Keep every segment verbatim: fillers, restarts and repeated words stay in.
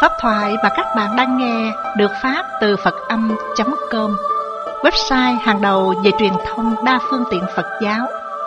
Pháp thoại mà các bạn đang nghe được phát từ Phật Âm chấm com, website hàng đầu về truyền thông đa phương tiện Phật giáo.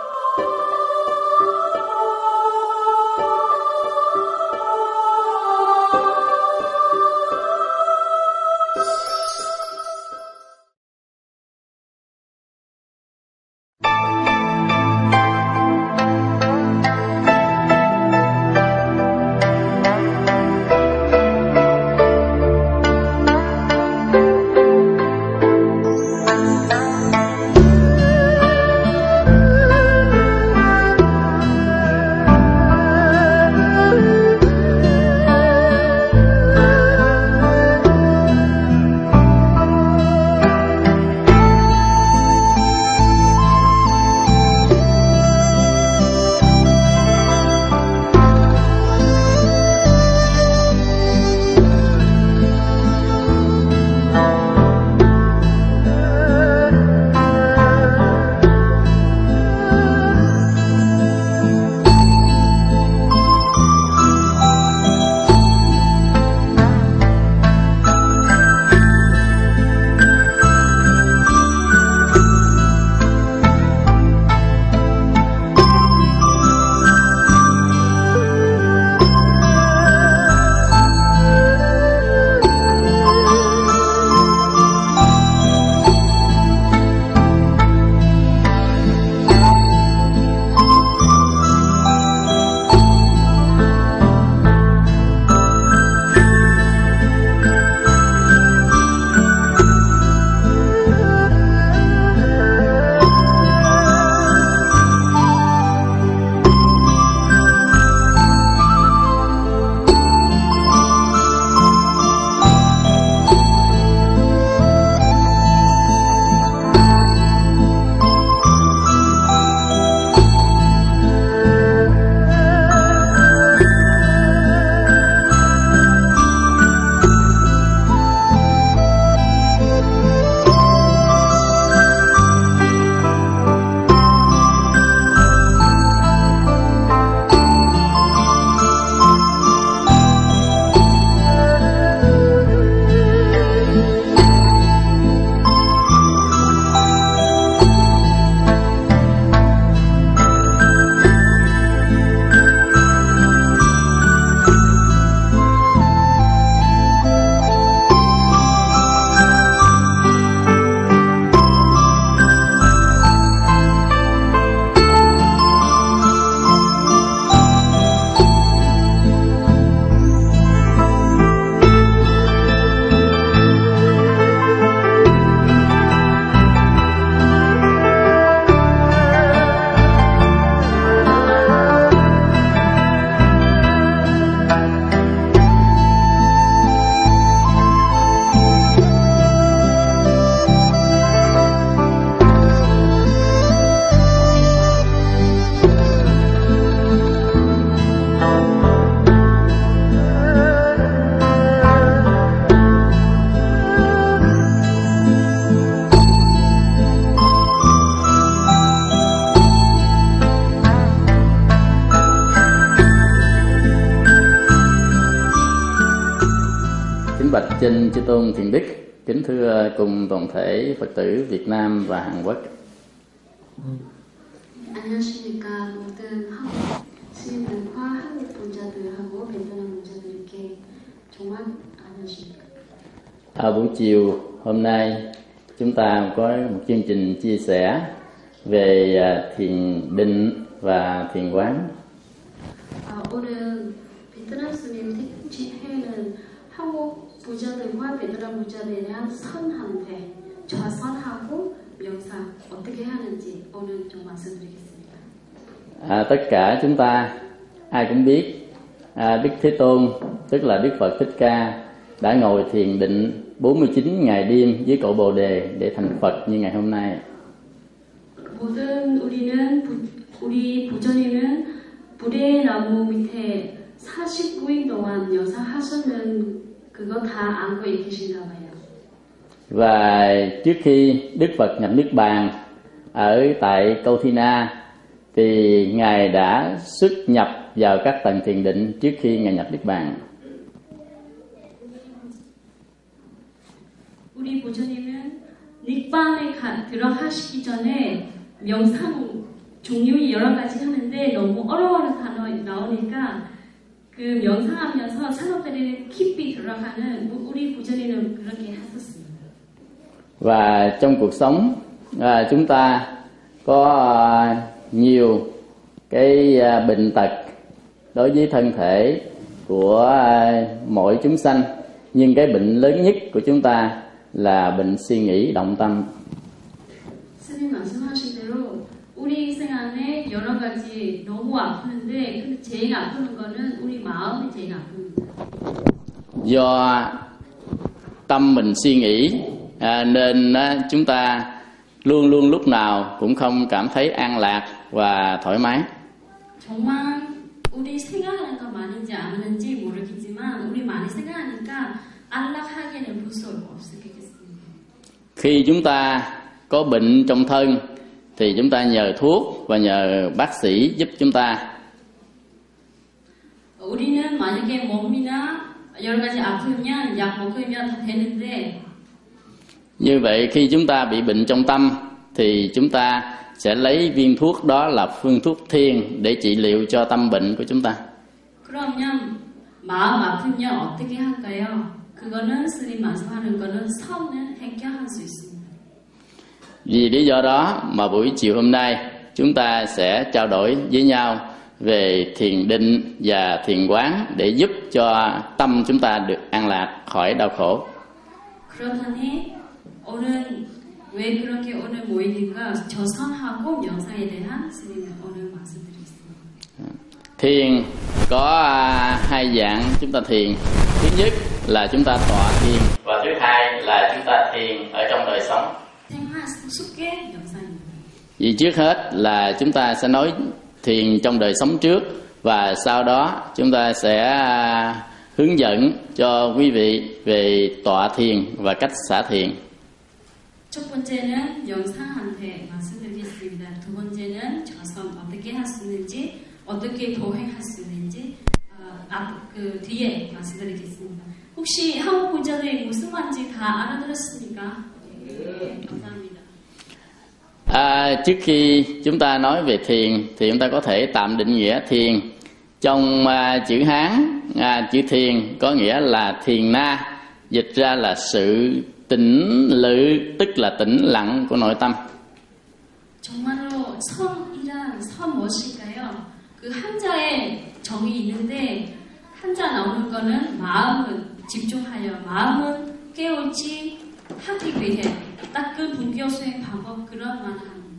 Xin chư tôn thiền đức, kính thưa cùng toàn thể Phật tử Việt Nam và Hàn Quốc. 안녕하십니까 모든 한국 시민들과 한국 본자들하고 베트남 본자들께 정말 안녕하십니까. À, buổi chiều hôm nay chúng ta có một chương trình chia sẻ về thiền định và thiền quán. 아, 오늘 베트남 스님 회는 한국 부자들과 베트남 부자들에 대한 선한회, 좌선하고 명상 어떻게 하는지 오늘 좀 말씀드리겠습니다. À, tất cả chúng ta ai cũng biết à, Đức Thế Tôn, tức là Đức Phật Thích Ca, đã ngồi thiền định bốn mươi chín ngày đêm dưới cội Bồ Đề để thành Phật như ngày hôm nay. 모든 우리는 부, 우리 부처님은 불의 나무 밑에 사십구 일 동안 명상하셨는 그거 다 안고 계신가 봐요. Và trước khi Đức Phật nhập Niết Bàn ở tại Câu Thi Na thì Ngài đã xuất nhập vào các tầng thiền định trước khi Ngài nhập Niết Bàn. 우리 보조님은 닉밤에 가, 들어가시기 전에 명상 종류 여러 가지 하는데 너무 어려운 단어 나오니까 그 명상하면서 산업들이 깊이 들어가는 우리 보조님은 그렇게 했었습니다. Và trong cuộc sống à, chúng ta có à, nhiều cái à, bệnh tật đối với thân thể của à, mỗi chúng sanh, nhưng cái bệnh lớn nhất của chúng ta là bệnh suy nghĩ động tâm. 스님 말씀하신 대로 우리 생활에 여러 가지 너무 아프는데 근데 제일 아픈 거는 우리 마음이 제일 아픕니다. Do tâm mình suy nghĩ à, nên à, chúng ta luôn luôn lúc nào cũng không cảm thấy an lạc và thoải mái. 정말 우리 생각하는 거 많은지 안 하는지 모르겠지만 우리 많이 생각하니까 안락하게는 볼 수 없겠습니다. Khi chúng ta có bệnh trong thân thì chúng ta nhờ thuốc và nhờ bác sĩ giúp chúng ta. 우리는 만약에 몸이나 여러 가지 아프면 약 먹으면 다 되는데 Như vậy khi chúng ta bị bệnh trong tâm thì chúng ta sẽ lấy viên thuốc đó là phương thuốc thiền để trị liệu cho tâm bệnh của chúng ta. 그러면 마음 아프면 어떻게 할까요? 그거는 스님 말씀하는 거는 선은 해결할 수 있습니다. Vì lý do đó mà buổi chiều hôm nay chúng ta sẽ trao đổi với nhau về thiền định và thiền quán để giúp cho tâm chúng ta được an lạc khỏi đau khổ. 그렇다니 오늘 왜 그렇게 오늘 모이니까 저선하고 명상에 대한 스님의 오늘 말씀드리겠습니다. Thiền có hai dạng chúng ta thiền. Thứ nhất là chúng ta tọa thiền và thứ hai là chúng ta thiền ở trong đời sống. 생활 속의 명상입니다. Vì trước hết là chúng ta sẽ nói thiền trong đời sống trước và sau đó chúng ta sẽ hướng dẫn cho quý vị về tọa thiền và cách xả thiền. 첫 번째는 영상한테 말씀드리겠습니다. 두 번째는 저선 어떻게 할 수 있는지, 어떻게 도행할 수 있는지 어, 앞, 그 뒤에 말씀드리겠습니다. 혹시 한국 분자들이 무슨 말인지 다 알아들었습니까? 네, 감사합니다. À, trước khi chúng ta nói về thiền thì chúng ta có thể tạm định nghĩa thiền trong à, chữ Hán. À, chữ thiền có nghĩa là thiền na, dịch ra là sự tĩnh lự, tức là tĩnh lặng của nội tâm. 정말로 선이란 선 무엇일까요? 그 한자에 정이 있는데 한자 나오는 거는 마음은 집중하여 마음은 깨우지 하기 위해 딱 그 분교 수행 방법 그런 말 합니다.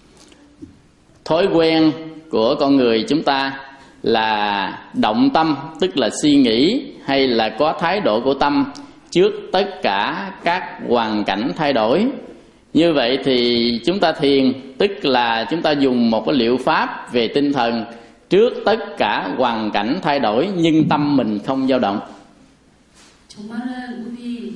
Thói quen của con người chúng ta là động tâm, tức là suy nghĩ hay là có thái độ của tâm trước tất cả các hoàn cảnh thay đổi. Như vậy thì chúng ta thiền, tức là chúng ta dùng một cái liệu pháp về tinh thần trước tất cả hoàn cảnh thay đổi nhưng tâm mình không dao động. 정말은 우리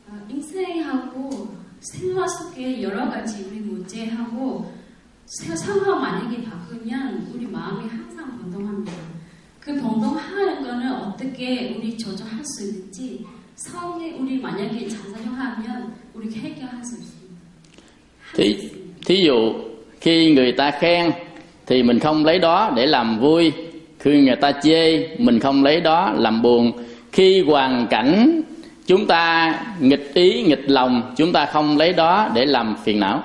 인생하고 생활 속에 여러 가지 우리 문제하고 상황 만약에 바꾸면 우리 마음이 항상 변동합니다. 그 변동하는 거는 어떻게 우리 조절할 수 있는지 성에 우리 만약에 자사용하면 우리 해결할 수 있습니다. Thí, thí dụ khi người ta khen thì mình không lấy đó để làm vui, khi người ta chê mình không lấy đó làm buồn. Khi hoàn cảnh chúng ta nghịch ý, nghịch lòng, chúng ta không lấy đó để làm phiền não.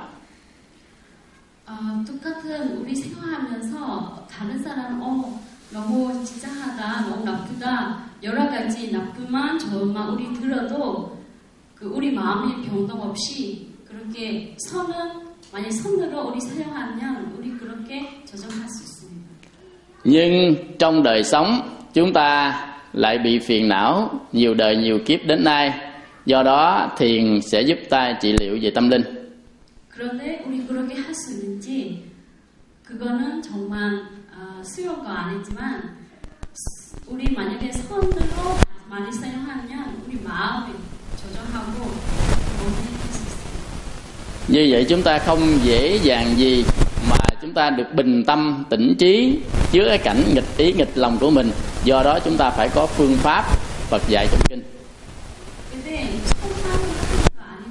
어, 똑같은 우리 생활하면서 다른 사람 어 너무 지장하다, 너무 나쁘다 여러 가지 나쁘만 좋은만 우리 들어도 그 우리 마음의 변동 없이 그렇게 선은 만약 선으로 우리 사용하면 우리 그렇게 조정할 수 있습니다. Nhưng trong đời sống chúng ta lại bị phiền não nhiều đời nhiều kiếp đến nay. Do đó thiền sẽ giúp ta trị liệu về tâm linh. 그런데 우리 그렇게 할 수 있는지 그거는 정말 어, 수요가 아니지만 우리 만약에 선으로 많이 사용하면 우리 마음을 조정하고 몸을 할 수 있습니다. Như vậy chúng ta không dễ dàng gì mà chúng ta được bình tâm tĩnh trí trước cái cảnh nghịch ý nghịch lòng của mình. Do đó chúng ta phải có phương pháp Phật dạy trong kinh. 근데 천만은 거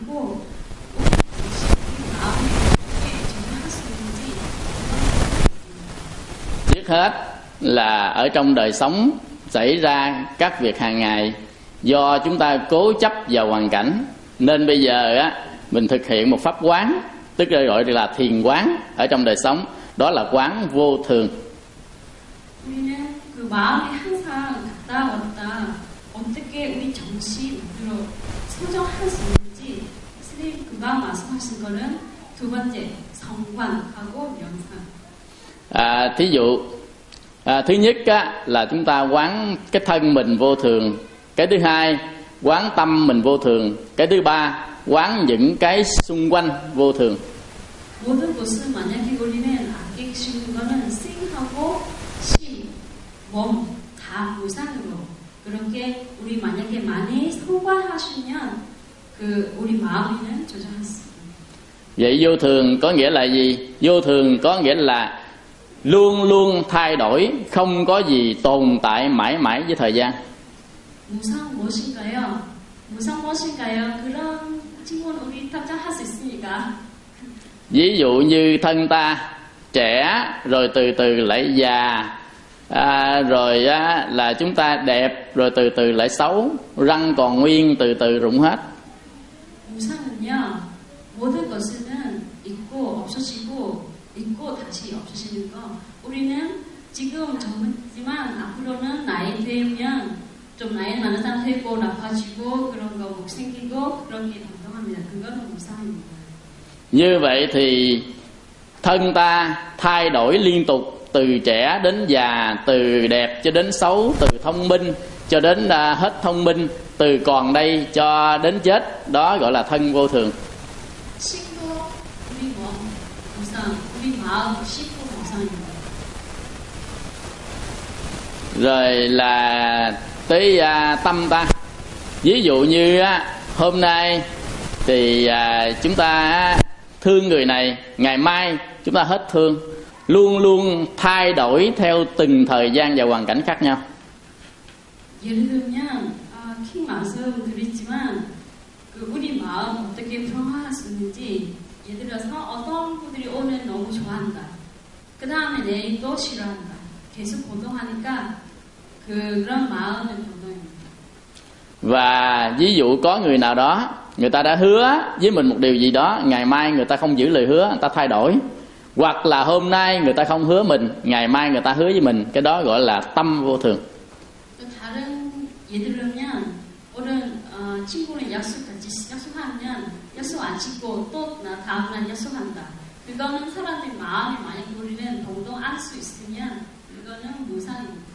hết là ở trong đời sống xảy ra các việc hàng ngày do chúng ta cố chấp vào hoàn cảnh, nên bây giờ á mình thực hiện một pháp quán, tức là gọi là thiền quán ở trong đời sống, đó là quán vô thường. 우리는 그 마음이 항상 갔다 왔다 어떻게 우리 정신으로 소정할 수 있는지 스님 금방 말씀하신 거는 두 번째 성관하고 명상. À, thí dụ à, thứ nhất á, là chúng ta quán cái thân mình vô thường, cái thứ hai quán tâm mình vô thường, cái thứ ba quán những cái xung quanh vô thường. 모든 것을 만약에 우리는 알게 계시는 거는 생하고 시, 몸 다 무상으로 그렇게 우리 만약에 많이 성관하시면 그 우리 마음에는 조절할 수 있습니다. Vậy vô thường có nghĩa là gì? Vô thường có nghĩa là luôn luôn thay đổi, không có gì tồn tại mãi mãi với thời gian. 무상 무엇인가요? 무상 무엇인가요? 그런 질문 우리 답장할 수 있습니까? Ví dụ như thân ta trẻ rồi từ từ lại già, à, rồi á, là chúng ta đẹp rồi từ từ lại xấu, răng còn nguyên từ từ rụng hết. 무상은요 모든 것은 있고 없어지고 있고 다시 없어지는 거. 우리는 지금 젊지만 앞으로는 나이 되면 좀 나이 많은 사람 되고 나빠지고 그런 거 목 생기고 그런 게 당당합니다. 그거는 무상입니다. Như vậy thì thân ta thay đổi liên tục, từ trẻ đến già, từ đẹp cho đến xấu, từ thông minh cho đến uh, hết thông minh, từ còn đây cho đến chết, đó gọi là thân vô thường. 식도 우리 몸 무상, 우리 마음 식도 무상입니다. Rồi là tới uh, tâm ta. Ví dụ như uh, hôm nay thì uh, chúng ta uh, thương người này, ngày mai chúng ta hết thương, luôn luôn thay đổi theo từng thời gian và hoàn cảnh khác nhau. 예를 들면 아, 킹 말씀 드리지만 그 우리 마음 어떻게 변화할 수 있는지 예를 들어서 어떤 분들이 오늘 너무 좋아한다. 그 다음에 내일 또 싫어한다. 계속 변동하니까 그 그런 마음은 변동입니다. Và ví dụ có người nào đó, người ta đã hứa với mình một điều gì đó, ngày mai người ta không giữ lời hứa, người ta thay đổi. Hoặc là hôm nay người ta không hứa mình, ngày mai người ta hứa với mình, cái đó gọi là tâm vô thường. 또 다른 예를 들면 오늘 어, 친구는 약속 같이 약속하면 약속 안 지키고 또 나 다음날 약속한다. 그거는 사람들 마음에 만약 우리는 동동할 수 있으면 그거는 무상입니다.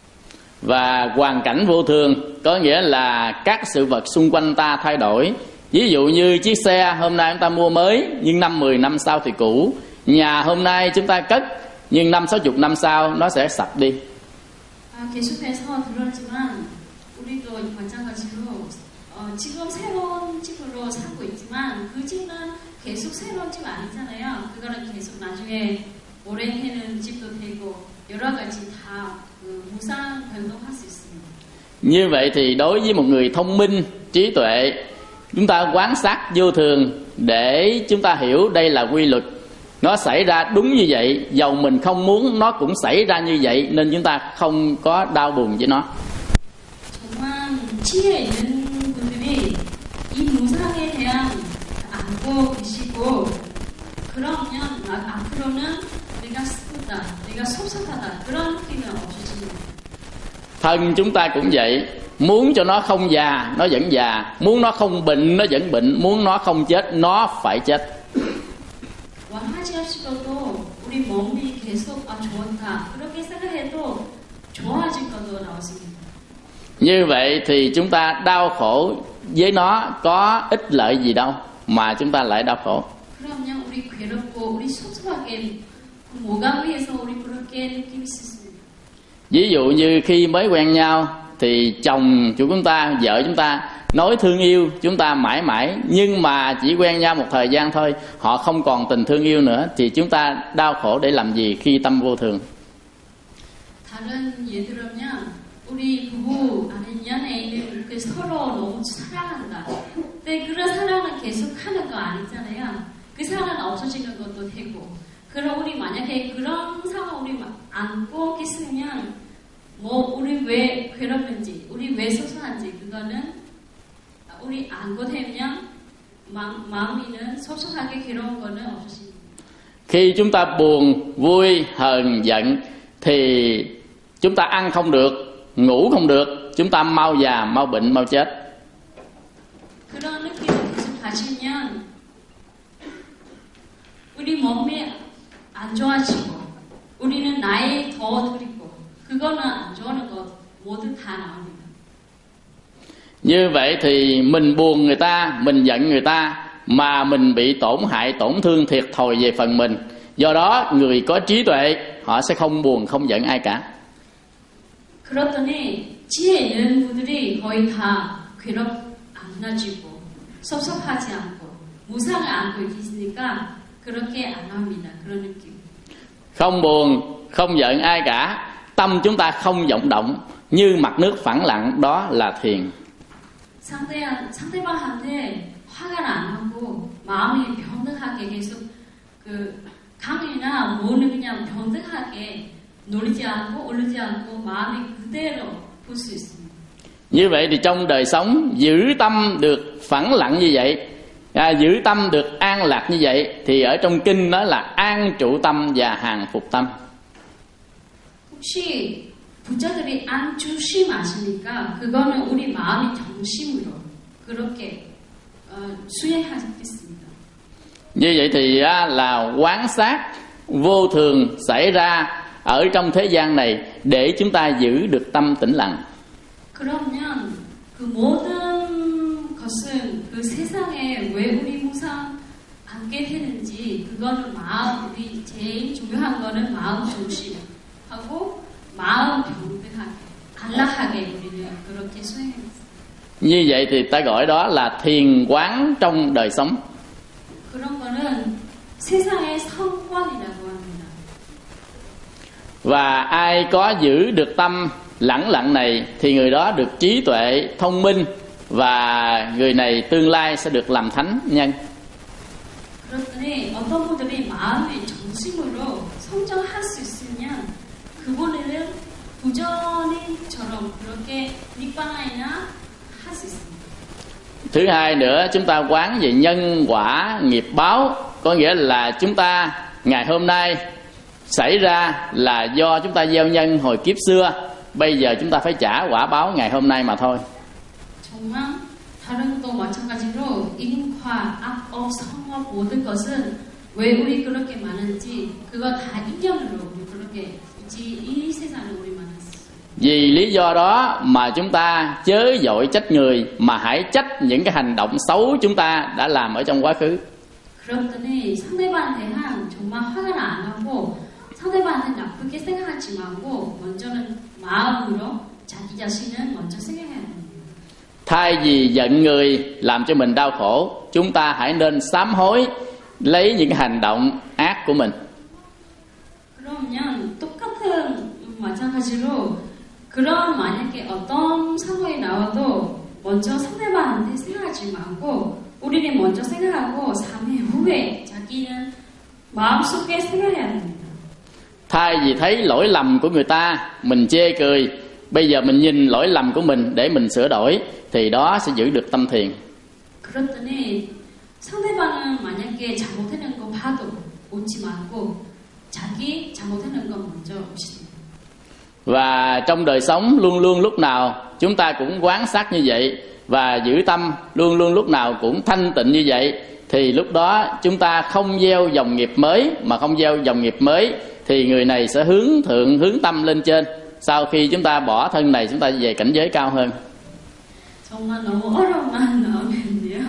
Và hoàn cảnh vô thường có nghĩa là các sự vật xung quanh ta thay đổi. Ví dụ như chiếc xe hôm nay chúng ta mua mới, nhưng năm mười năm sau thì cũ. Nhà hôm nay chúng ta cất, nhưng năm sáu chục năm sau nó sẽ sập đi. 아, 계속해서 들었지만 우리도 마찬가지로 어, 지금 새로운 집으로 살고 있지만 그 집은 계속 새로운 집 아니잖아요. 그거는 계속 나중에 오래되는 집도 되고 여러 가지 다 그 무상 변동할 수 있습니다. Như vậy thì đối với một người thông minh, trí tuệ, chúng ta quan sát vô thường để chúng ta hiểu đây là quy luật. Nó xảy ra đúng như vậy, dầu mình không muốn nó cũng xảy ra như vậy, nên chúng ta không có đau buồn với nó. 정말 지혜 있는 분들이 이 무상에 대한 알고 계시고 그러면 앞으로는 내가 슬프다, 내가 속상하다 그런 느낌이 없어집니다. Thân chúng ta cũng vậy, muốn cho nó không già nó vẫn già, muốn nó không bệnh nó vẫn bệnh, muốn nó không chết nó phải chết. 원하지 않으셔도 우리 몸이 계속 아 좋다 그렇게 생각해도 좋아질 것도 나왔습니다. Như vậy thì chúng ta đau khổ với nó có ích lợi gì đâu mà chúng ta lại đau khổ. 그러면 우리 괴롭고 우리 속상하게 뭐가 위해서 우리 그렇게 느낄 수 있습니다. Ví dụ như khi mới quen nhau thì chồng của chúng ta, vợ chúng ta nói thương yêu chúng ta mãi mãi, nhưng mà chỉ quen nhau một thời gian thôi, họ không còn tình thương yêu nữa, thì chúng ta đau khổ để làm gì khi tâm vô thường? 다른 예를 들면 우리 부부 아닌 연애인을 이렇게 서로 너무 사랑한다. 근데 그런 사랑은 계속 하는 거 아니잖아요. 그 사랑은 없어지는 것도 되고. 그럼 우리 만약에 그런 상황 우리 안고 있으면 뭐 우리 왜 괴롭은지, 우리 왜 소소한지 그거는 우리 안고 되면 마음, 마음이는 소소하게 괴로운 거는 없으십니다. Khi chúng ta buồn, vui, hờn, giận thì chúng ta ăn không được, ngủ không được, chúng ta mau già, mau bệnh, mau chết. 그런 느낌을 계속 가지면 우리 몸이 안 좋아지고 우리는 나이 더 들이고 그거는 안 좋아하는 거 모두 다 나옵니다. Như vậy thì mình buồn người ta, mình giận người ta mà mình bị tổn hại, tổn thương, thiệt thòi về phần mình. Do đó người có trí tuệ họ sẽ không buồn, không giận ai cả. 그렇더니 지혜 있는 분들이 거의 다 괴롭 안 나지고 섭섭하지 않고 무상을 안고 있으니까 그렇게 안 합니다. 그런 느낌. Không buồn, không giận ai cả, tâm chúng ta không vọng động, như mặt nước phẳng lặng, đó là thiền. 상대 상대방한테 화가 안 나고 마음이 평등하게 계속 그 강이나 뭐는 그냥 평등하게 놀지 않고 오르지 않고 마음이 그대로 볼 수 있습니다. Như vậy thì trong đời sống giữ tâm được phẳng lặng như vậy, à, giữ tâm được an lạc như vậy thì ở trong kinh đó là an trụ tâm và hàng phục tâm. 혹시 부자들이 안주심 아십니까? 그거는 우리 마음이 정심으로 그렇게 어, 수행하겠습니다. Như vậy thì á, là quán sát vô thường xảy ra ở trong thế gian này để chúng ta giữ được tâm tĩnh lặng. 그러면 그 모든 것은 그 세상에 왜 우리 무상 안게 되는지 그거는 마음 우리 제일 중요한 거는 마음 중심하고 마음 평등하게 안락하게 우리는 그렇게 수행했습니다. Như vậy thì ta gọi đó là thiền quán trong đời sống. 그런 거는 세상의 성관이라고 합니다. Và ai có giữ được tâm lẳng lặng này thì người đó được trí tuệ, thông minh và người này tương lai sẽ được làm thánh nhân. 그렇더니 어떤 분들이 마음의 정심으로 성장할 수 있으면 그분들은 부처님처럼 그렇게 니바나이나 할 수 있습니다. Thứ hai nữa, chúng ta quán về nhân quả nghiệp báo, có nghĩa là chúng ta ngày hôm nay xảy ra là do chúng ta gieo nhân hồi kiếp xưa, bây giờ chúng ta phải trả quả báo ngày hôm nay mà thôi. 정말 다른 또 마찬가지로 인과, 악업, 성업 모든 것은 왜 우리 그렇게 많은지 그거 다 인연으로 우리 그렇게 이 세상에 우리 많았어요. Vì lý do đó mà chúng ta chớ vội trách người, mà hãy trách những cái hành động xấu chúng ta đã làm ở trong quá khứ. 그렇더니 상대방에 대한 정말 화가 안 나고 상대방한테 나쁘게 생각하지 말고 먼저는 마음으로 자기 자신은 먼저 생각해야 됩니다. Thay vì giận người làm cho mình đau khổ, chúng ta hãy nên sám hối lấy những hành động ác của mình. 그러면 똑같은 마찬가지로 그런 만약에 어떤 상황이 나와도 먼저 상대방한테 생각하지 말고 우리는 먼저 생각하고 삼 일 후에 자기는 마음속에 생각해야 됩니다. Thay vì thấy lỗi lầm của người ta mình chê cười, bây giờ mình nhìn lỗi lầm của mình để mình sửa đổi thì đó sẽ giữ được tâm thiền. 그렇더니 상대방은 만약에 잘못하는 거 봐도 웃지 말고 자기 잘못하는 거 먼저 봅시다. Và trong đời sống luôn luôn lúc nào chúng ta cũng quán sát như vậy và giữ tâm luôn luôn lúc nào cũng thanh tịnh như vậy, thì lúc đó chúng ta không gieo dòng nghiệp mới, mà không gieo dòng nghiệp mới thì người này sẽ hướng thượng, hướng tâm lên trên. Sau khi chúng ta bỏ thân này, chúng ta về cảnh giới cao hơn. 정말 너무 어려운 말 나오는데요.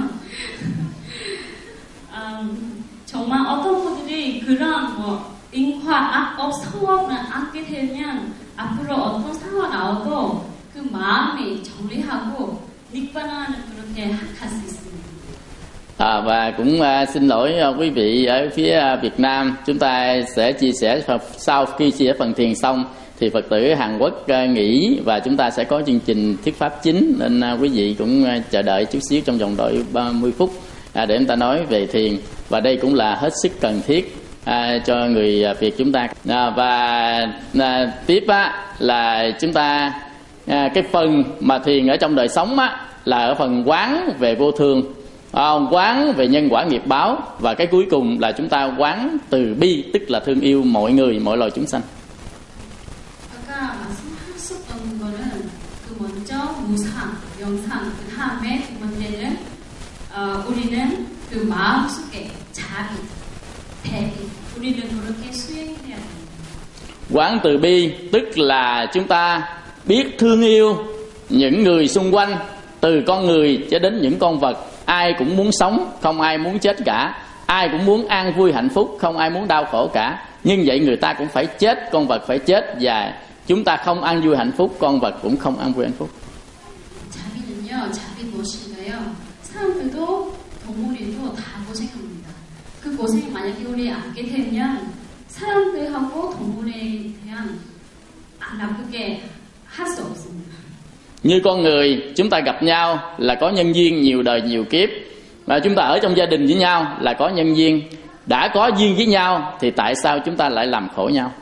음, 정말 어떤 분들이 그런 뭐 인화, 악업, 성업을 안게 되면 앞으로 어떤 상황 나와도 그 마음이 정리하고 닉바나는 그렇게 할 수 있습니다. À, và cũng uh, xin lỗi uh, quý vị ở phía uh, Việt Nam, chúng ta sẽ chia sẻ sau khi chia sẻ phần thiền xong thì Phật tử Hàn Quốc uh, nghỉ và chúng ta sẽ có chương trình thuyết pháp chính, nên uh, quý vị cũng uh, chờ đợi chút xíu trong vòng đợi ba mươi phút uh, để chúng ta nói về thiền, và đây cũng là hết sức cần thiết à, cho người Việt chúng ta. À, và à, tiếp á, là chúng ta à, cái phần mà thiền ở trong đời sống á, là ở phần quán về vô thường, à, quán về nhân quả nghiệp báo, và cái cuối cùng là chúng ta quán từ bi, tức là thương yêu mọi người, mọi loài chúng sanh. 아까 말씀하셨던 거는 그 먼저 무상, 영상, 그 다음에 두 번째는 어, 우리는 그 마음 속에 자비, 대비, 우리는 그렇게 수행해야 됩니다. Quán từ bi tức là chúng ta biết thương yêu những người xung quanh, từ con người cho đến những con vật. Ai cũng muốn sống, không ai muốn chết cả. Ai cũng muốn an vui hạnh phúc, không ai muốn đau khổ cả. Nhưng vậy người ta cũng phải chết, con vật phải chết, và chúng ta không an vui hạnh phúc, con vật cũng không an vui hạnh phúc. 자비는요, 자비 무엇인가요? 사람들도 동물들도 다 고생합니다. 그 고생을 만약에 우리 알게 되면 사람들하고 동물에 대한 나쁘게 할 수 없습니다. Như con người, chúng ta gặp nhau là có nhân duyên nhiều đời nhiều kiếp, và chúng ta ở trong gia đình với nhau là có nhân duyên. Đã có duyên với nhau thì tại sao chúng ta lại làm khổ nhau?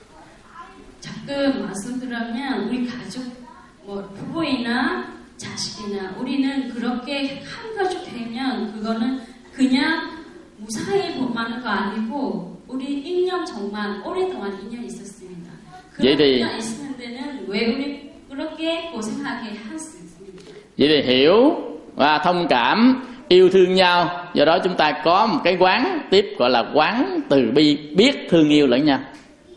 가끔 말씀드리면 우리 가족, 뭐 부부이나 자식이나 우리는 그렇게 한 가족 되면 그거는 그냥 무사히 만난 거 아니고 우리 일 년 정말 오랫동안 인연 있었습니다. 그런 인연 있는 데는 왜 우리 그렇게 고생하게 할 수 있습니다. Vậy thì hiểu và thông cảm, yêu thương nhau. Do đó chúng ta có một cái quán tiếp gọi là quán từ bi, biết thương yêu lẫn nhau.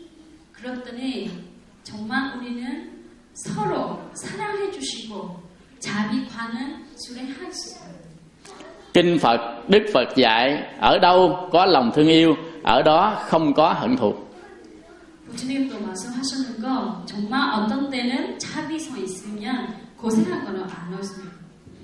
그랬더니 정말 우리는 서로 사랑해 주시고 자비관은 수행할 수 있어요. Kinh Phật, Đức Phật dạy ở đâu có lòng thương yêu, ở đó không có hận thù. 부처님도 말씀하셨는 거 정말 어떤 때는 자비성 있으면 고생할 거는 안 없습니다.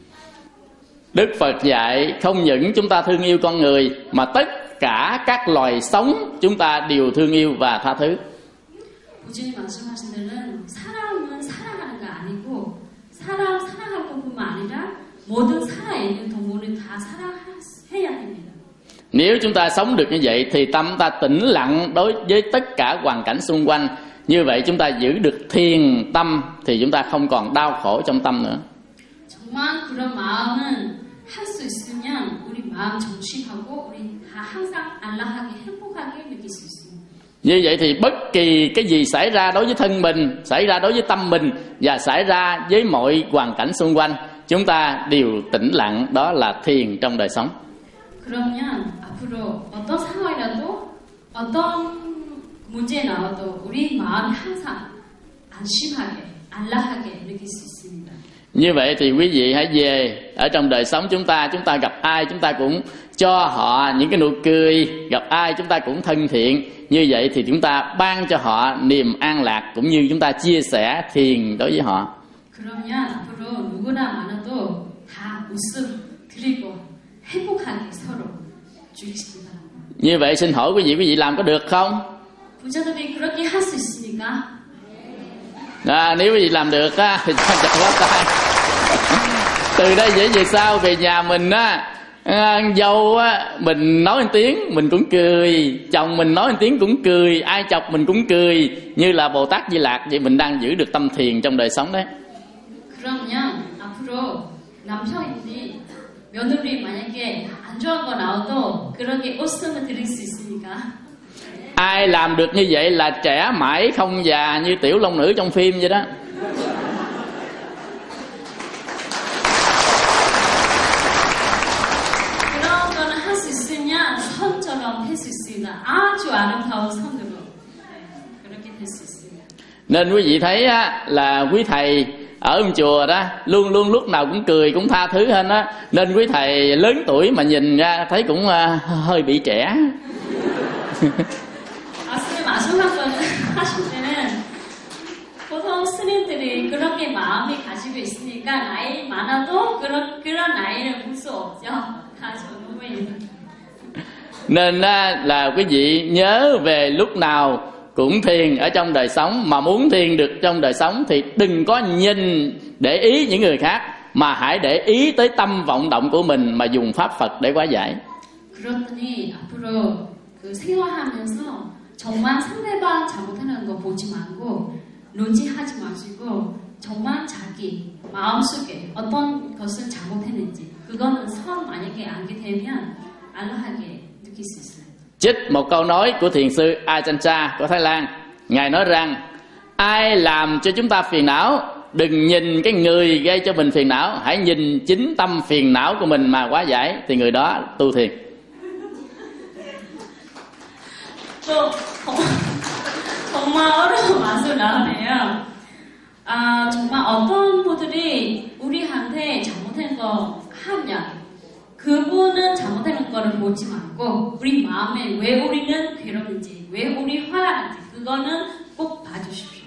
Đức Phật dạy không những chúng ta thương yêu con người, mà tất cả các loài sống chúng ta đều thương yêu và tha thứ. 부처님 말씀하신 데는 사람은 사랑하는 거 아니고 사람 사랑할 것뿐만 아니라 모든 살아있는 동물은 다 사랑해야 됩니다. Nếu chúng ta sống được như vậy thì tâm ta tĩnh lặng đối với tất cả hoàn cảnh xung quanh. Như vậy chúng ta giữ được thiền tâm thì chúng ta không còn đau khổ trong tâm nữa. 정말 그런 마음은 할 수 있으면 우리 마음 정식하고 우리 다 항상 안락하게 행복하게 느낄 수 있습니다. Như vậy thì bất kỳ cái gì xảy ra đối với thân mình, xảy ra đối với tâm mình và xảy ra với mọi hoàn cảnh xung quanh, chúng ta đều tĩnh lặng, đó là thiền trong đời sống. 그러면 앞으로 어떤 상황이라도 어떤 문제 나와도 우리 마음이 항상 안심하게, 안락하게 느낄 수 있습니다. Như vậy thì quý vị hãy về ở trong đời sống chúng ta, chúng ta gặp ai chúng ta cũng cho họ những cái nụ cười, gặp ai chúng ta cũng thân thiện. Như vậy thì chúng ta ban cho họ niềm an lạc, cũng như chúng ta chia sẻ thiền đối với họ. 그러면 앞으로 누구나 많아도 다 웃음 그리고 행복하게 서로 주시기 바랍니다. Như vậy xin hỏi quý vị, quý vị làm có được không? 부자들이 그렇게 할 수 있습니까? À, nếu quý vị làm được á thì cho chặt lót tay. Từ đây về về sau về nhà mình á, à, dâu á mình nói một tiếng mình cũng cười, chồng mình nói một tiếng cũng cười, ai chọc mình cũng cười, như là Bồ Tát Di Lạc. Vậy mình đang giữ được tâm thiền trong đời sống đấy. 그러면 앞으로 남편인지 며느리 만약에 안 좋은 거 나와도 그렇게 웃음을 드릴 수 있습니까? Ai làm được như vậy là trẻ mãi không già, như tiểu long nữ trong phim vậy đó. 그런 거는 할 수 있으면 선처럼 할 수 있습니다. 아주 아름다운 선으로 그렇게 될 수 있습니다. Nên quý vị thấy á, là quý thầy ở trong chùa đó luôn luôn lúc nào cũng cười, cũng tha thứ hơn á. Nên quý thầy lớn tuổi mà nhìn ra thấy cũng uh, hơi bị trẻ. 말씀을 마지막으로 하실 때는 보통 스님들이 그렇게 마음이 가지고 있으니까 나이 많아도 그런, 그런 나이를 볼 수 없죠. 다 젊음입니다. Nên á, là quý vị nhớ về lúc nào cũng thiền ở trong đời sống. Mà muốn thiền được trong đời sống thì đừng có nhìn để ý những người khác, mà hãy để ý tới tâm vọng động của mình mà dùng pháp Phật để hóa giải. 그렇더니 앞으로 그 생활하면서 정말 상대방 잘못하는 거 보지 말고 논지하지 마시고 정말 자기 마음속에 어떤 것을 잘못했는지 그거는 선 만약에 알게 되면 알라하게 느낄 수 있어요. Trích một câu nói của thiền sư Ajahn Chah của Thái Lan. Ngài nói rằng ai làm cho chúng ta phiền não, đừng nhìn cái người gây cho mình phiền não, hãy nhìn chính tâm phiền não của mình mà hóa giải, thì người đó tu thiền. 또 정말 어려운 말씀 나오네요. 아 정말 어떤 분들이 우리한테 잘못한 거 하면 그분은 잘못한 거를 보지 말고 우리 마음에 왜 우리는 괴로운지, 왜 우리 화가 나는지 그거는 꼭 봐주십시오.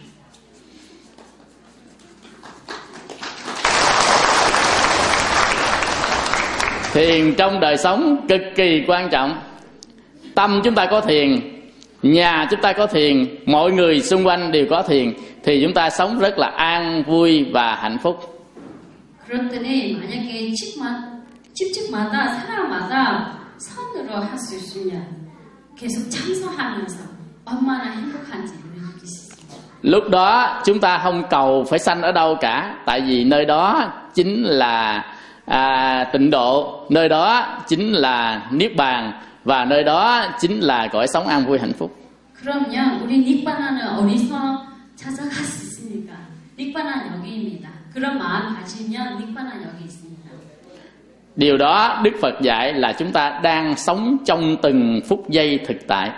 Thiền trong đời sống cực kỳ quan trọng. Tâm chúng ta có thiền, nhà chúng ta có thiền, mọi người xung quanh đều có thiền, thì chúng ta sống rất là an vui và hạnh phúc. 그렇더니 만약에 집만 집집마다 사람마다 선으로 할 수 있으면 계속 참선하면서 얼마나 행복한지 우리 느낄 수 있습니다. Lúc đó chúng ta không cầu phải sanh ở đâu cả, tại vì nơi đó chính là à, tịnh độ, nơi đó chính là niết bàn, và nơi đó chính là cõi sống an vui hạnh phúc. 그러면 우리 닉바나는 어디서 찾아갈 수 있습니까? 닉바나는 여기입니다. 그런 마음 가지면 닉바나는 여기 있습니다. Điều đó Đức Phật dạy là chúng ta đang sống trong từng phút giây thực tại.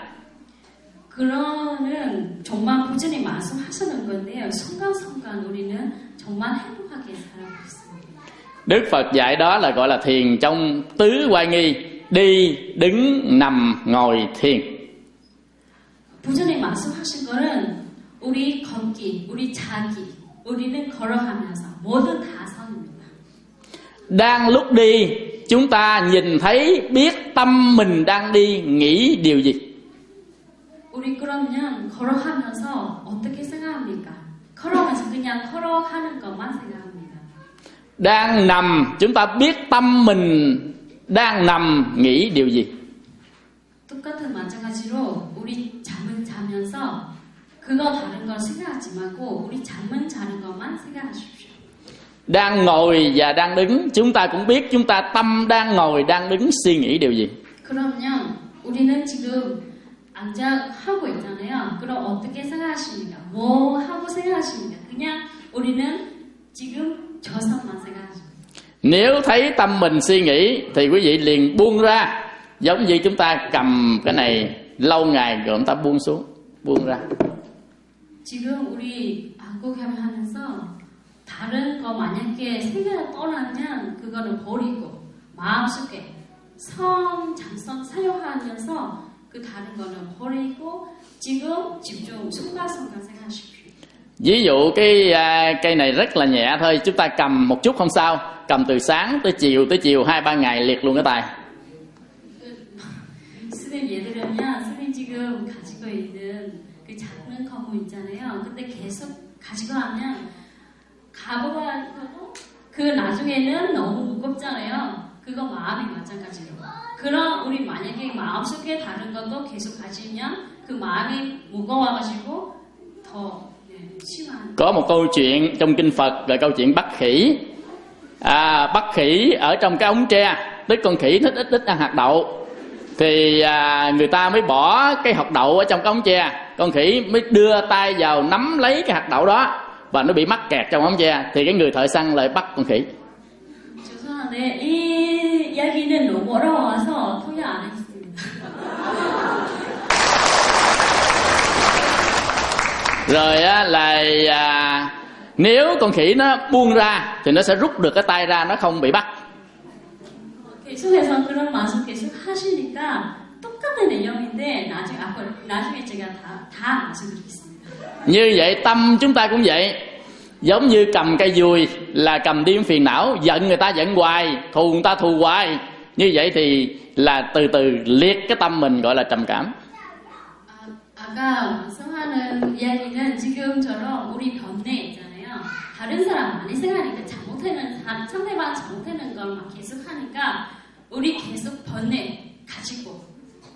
그러는 정말 부처님 말씀하시는 건데요. 순간순간 우리는 정말 행복하게 살아가고 있습니다. Đức Phật dạy đó là gọi là thiền trong tứ oai nghi, đi, đứng, nằm, ngồi thiền. 부처님 말씀하신 거는 우리 걷기, 우리 자기, 우리는 걸어가면서 모든 다 선입니다. Đang lúc đi, chúng ta nhìn thấy biết tâm mình đang đi nghĩ điều gì. 우리 그러면 걸어가면서 어떻게 생각합니까? 걸어가면서 그냥 걸어가는 것만 생각합니다. Đang nằm, chúng ta biết tâm mình đang nằm nghĩ điều gì. 똑같은 마찬가지로 우리 잠을 자면서 그거 다른 걸 생각하지 말고 우리 잠은 자는 것만 생각하십시오. Đang ngồi và đang đứng, chúng ta cũng biết chúng ta tâm đang ngồi, đang đứng suy nghĩ điều gì. 그러면 우리는 지금 앉아 하고 있잖아요. 그럼 어떻게 생각하십니까? 뭐 하고 생각하십니까? 그냥 우리는 지금 저선만 생각하십니다. Nếu thấy tâm mình suy nghĩ thì quý vị liền buông ra, giống như chúng ta cầm cái này lâu ngày rồi chúng ta buông xuống, buông ra. 지금 우리 안고겸 하면서 다른 거 만약에 생각을 떠나면 그거는 버리고 마음속에 성, 장성 사용하면서 그 다른 거는 버리고 지금 집중 순간순간 생각하십시오. Ví dụ cái à, cây này rất là nhẹ thôi, chúng ta cầm một chút không sao, cầm từ sáng tới chiều, tới chiều hai ba ngày liệt luôn cái tay. 선생님 예를 들면 선생님 지금 가지고 있는 그 작은 거무 있잖아요. 근데 계속 가지고 하면 가보고 그 나중에는 너무 무겁잖아요. 그거 마음이 마찬가지로. 그럼 우리 만약에 마음속에 다른 것도 계속 가지면 그 마음이 무거워가지고 더 네, 심한. Có một câu chuyện trong kinh Phật là câu chuyện bắt khỉ. À, bắt khỉ ở trong cái ống tre, tức con khỉ thích ít ít ăn hạt đậu. Thì à, người ta mới bỏ cái hạt đậu ở trong cái ống tre, con khỉ mới đưa tay vào nắm lấy cái hạt đậu đó và nó bị mắc kẹt trong ống tre. Thì cái người thợ săn lại bắt con khỉ. 죄송한데 이 이야기는 너무 어려워서 통역 안 했습니다. Rồi á, là à, nếu con khỉ nó buông ra thì nó sẽ rút được cái tay ra, nó không bị bắt. 계속해서 그런 말씀 계속 하시니까 똑같은 내용인데 나중에 앞으로 나중에 제가 다다 말씀드리겠습니다. Như vậy tâm chúng ta cũng vậy, giống như cầm cây dùi là cầm điên phiền não, giận người ta giận hoài, thù người ta thù hoài. Như vậy thì là từ từ liệt cái tâm mình, gọi là trầm cảm. 아, 아까 말씀하는 이야기는 지금처럼 우리 변내 있잖아요. 다른 사람 많이 생각하니까 잘못하는 상대방 잘못하는 걸 막 계속 하니까 우리 계속 변내 가지고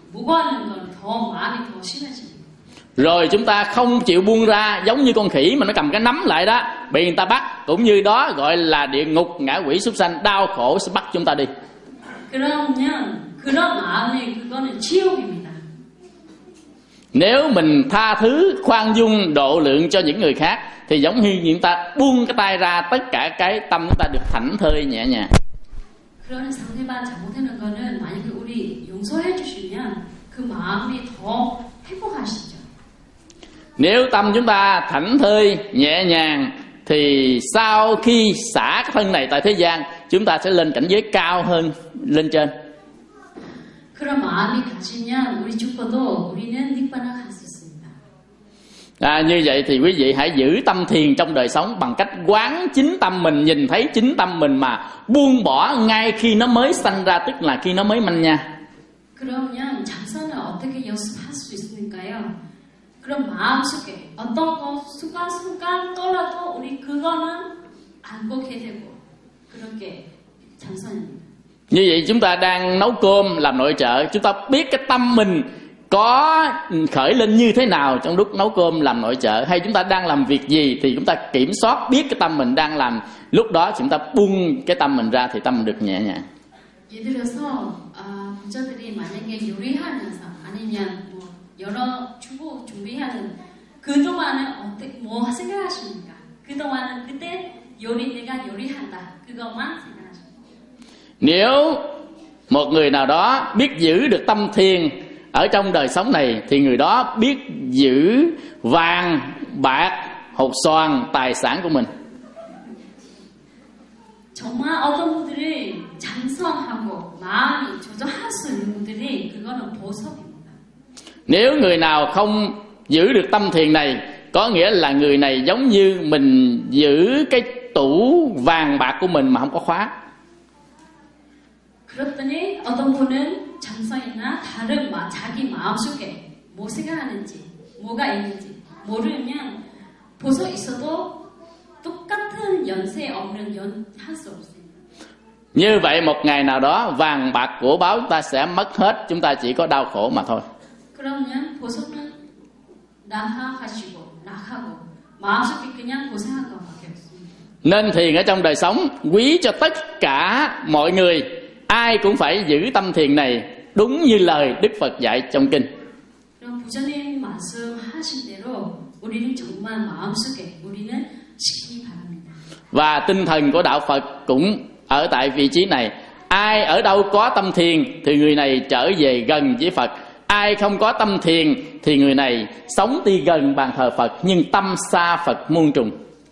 무거워하는 건 더 마음이 더 심해집니다. Rồi chúng ta không chịu buông ra, giống như con khỉ mà nó cầm cái nắm lại đó, bị người ta bắt, cũng như đó gọi là địa ngục, ngạ quỷ, súc sanh, đau khổ sẽ bắt chúng ta đi. 그러면 그런 마음이 그거는 지옥입니다. Nếu mình tha thứ, khoan dung, độ lượng cho những người khác thì giống như chúng ta buông cái tay ra, tất cả cái tâm chúng ta được thảnh thơi nhẹ nhàng. 그러는 상대방 잘못하는 거는 만약에 우리 용서해 주시면 그 마음이 더 회복하시죠. Nếu tâm chúng ta thảnh thơi nhẹ nhàng thì sau khi xả cái thân này tại thế gian, chúng ta sẽ lên cảnh giới cao hơn lên trên. 그런 마음이 가지면 우리 죽어도 우리는 닉바나 갈 수 있습니다. À, như vậy thì quý vị hãy giữ tâm thiền trong đời sống bằng cách quán chính tâm mình, nhìn thấy chính tâm mình mà buông bỏ ngay khi nó mới sanh ra, tức là khi nó mới manh nha. 그러면 장사는 어떻게 연습할 수 있을까요? 그런 마음속에 어떤 거 순간순간 떠나도 우리 그거는 안 보게 되고 그렇게 장사입니다. Như vậy chúng ta đang nấu cơm làm nội trợ, chúng ta biết cái tâm mình có khởi lên như thế nào trong lúc nấu cơm làm nội trợ, hay chúng ta đang làm việc gì thì chúng ta kiểm soát biết cái tâm mình đang làm, lúc đó chúng ta buông cái tâm mình ra thì tâm mình được nhẹ nhàng. 예를 들어서 아, 부자들이 만약에 요리하면서 아니면 뭐 여러 주부 준비하는 그 동안은 어떻게 뭐 생각하십니까? 그 동안은 그때 요리 내가 요리한다 그것만 생각하십니다. Nếu một người nào đó biết giữ được tâm thiền ở trong đời sống này thì người đó biết giữ vàng, bạc, hột xoàn, tài sản của mình. 정말 어떤 분들이 장성하고 마음이 조정할 수 있는 분들이 그거는 보석입니다. Nếu người nào không giữ được tâm thiền này, có nghĩa là người này giống như mình giữ cái tủ vàng bạc của mình mà không có khóa. 그랬더니 어떤 분은 장성이나 다른 마, 자기 마음속에 뭐 생각하는지 뭐가 있는지 모르면 보석 있어도 똑같은 연세 없는 연 할 수 없습니다. Như vậy một ngày nào đó vàng bạc của báo chúng ta sẽ mất hết, chúng ta chỉ có đau khổ mà thôi. 그러면 보석은 나하하시고 낙하고 마음속에 그냥 고생한 것밖에 없습니다. Nên thiền ở trong đời sống quý cho tất cả mọi người, ai cũng phải giữ tâm thiền này đúng như lời Đức Phật dạy trong kinh. 그럼 부처님 말씀하신 대로 우리는 정말 마음속에 우리는 지키기 바랍니다. Và tinh thần của đạo Phật cũng ở tại vị trí này. Ai ở đâu có tâm thiền thì người này trở về gần với Phật. Ai không có tâm thiền thì người này sống đi gần bàn thờ Phật nhưng tâm xa Phật muôn trùng.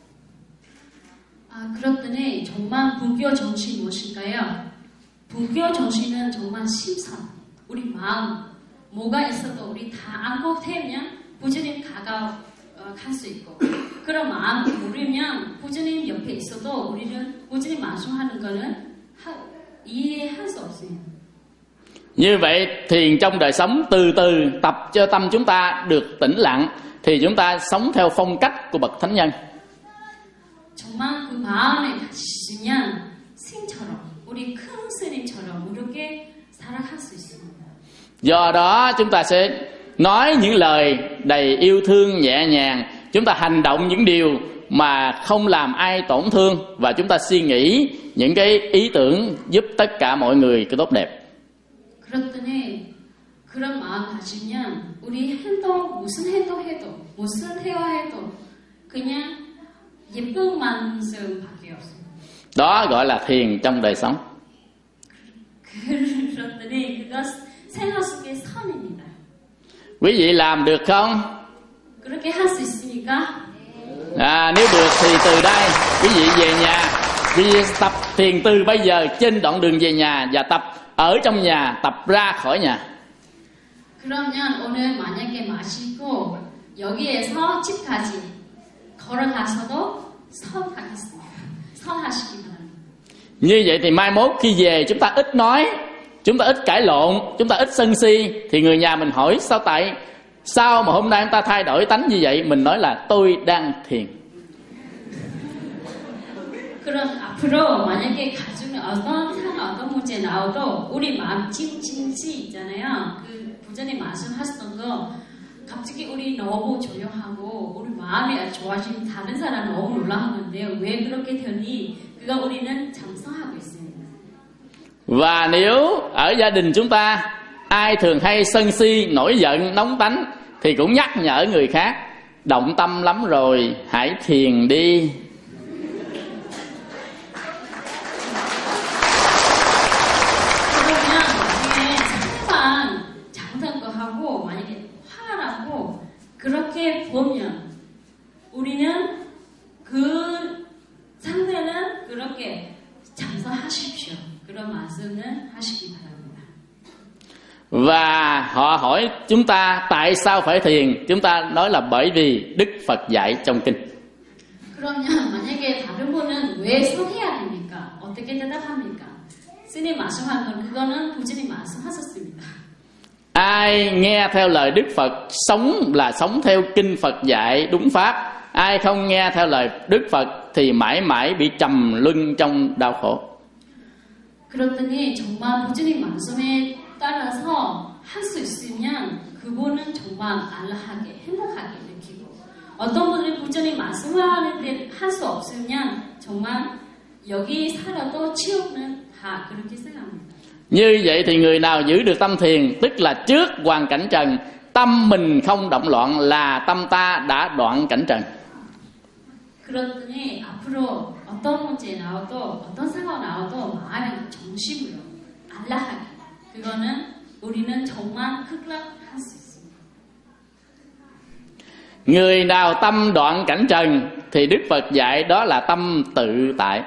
아, 그렇더니 정말 불교 정신이 무엇일까요? 불교 정신은 정말 심사. 우리 마음 뭐가 있어도 우리 다 안고 태우면 부처님 가까워 어, 갈 수 있고 그런 마음 모르면 부처님 옆에 있어도 우리는 부처님 말씀하는 거는 하, 이해할 수 없습니다. Như vậy thiền trong đời sống từ từ tập cho tâm chúng ta được tĩnh lặng thì chúng ta sống theo phong cách của bậc thánh nhân. 정말 그 마음에 가지시면 스님처럼 우리 큰 스님처럼 이렇게 살아갈 수 있습니다. Do đó chúng ta sẽ nói những lời đầy yêu thương nhẹ nhàng, chúng ta hành động những điều mà không làm ai tổn thương và chúng ta suy nghĩ những cái ý tưởng giúp tất cả mọi người cái tốt đẹp. 그랬더니 그런 마음 가지면 우리 행동 무슨 행동해도 무슨 대화해도 그냥 예쁜 말씀밖에 없습니다. Đó gọi là thiền trong đời sống. 그랬더니 그거 생활 속의 선입니다. Quý vị làm được không? 그렇게 할 수 있습니까? À, nếu được thì từ đây quý vị về nhà, quý vị tập thiền từ bây giờ trên đoạn đường về nhà và tập ở trong nhà, tập ra khỏi nhà. 그러면 오늘 만약에 마시고 여기에서 집까지 걸어가서도 선하겠습니다. 선하시기 바랍니다. Như vậy thì mai mốt khi về chúng ta ít nói, chúng ta ít cãi lộn, chúng ta ít sân si thì người nhà mình hỏi sao tại sao mà hôm nay chúng ta thay đổi tánh như vậy, mình nói là tôi đang thiền. 그럼 앞으로 만약에 가정에 어떤 상황 어떤 문제 나와도 우리 마음 찜찜지 있잖아요. 그 부자님 말씀하셨던 거 갑자기 우리 너무 조용하고 우리 마음이 좋아지는 다른 사람은 너무 놀라운 건데요. 왜 그렇게 되니? 그거 우리는 장성하고 있습니다. Và nếu ở gia đình chúng ta ai thường hay sân si, nổi giận, nóng tánh thì cũng nhắc nhở người khác, động tâm lắm rồi, hãy thiền đi. 그러면 나중에 상대방 장단 거 하고 만약에 화가 나고 그렇게 보면 우리는 그 상대는 그렇게 장사하십시오. 그런 말씀을 하시기 바랍니다. Và họ hỏi chúng ta tại sao phải thiền, chúng ta nói là bởi vì Đức Phật dạy trong kinh. 그러면 만약에 다른 분은 왜 선해야 됩니까? 어떻게 대답합니까? 스님 말씀한 건 그거는 부처님 말씀하셨습니다. Ai nghe theo lời Đức Phật sống là sống theo kinh Phật dạy đúng pháp. Ai không nghe theo lời Đức Phật thì mãi mãi bị trầm luân trong đau khổ. 그랬더니 정말 부처님 말씀에 따라서 할 수 있으면 그분은 정말 안락하게 행복하게 느끼고 어떤 분들은 부처님 말씀을 하는데 할 수 없으면 정말 여기 살아도 지옥은 다 그렇게 생각합니다. Như vậy thì người nào giữ được tâm thiền, tức là trước hoàn cảnh trần tâm mình không động loạn, là tâm ta đã đoạn cảnh trần. 그랬더니 앞으로 어떤 문제 나와도 어떤 상황 나와도 마음의 정식으로 안락하게 그거는 우리는 정말 극락할 수 있습니다. Người nào tâm đoạn cảnh trần thì Đức Phật dạy đó là tâm tự tại.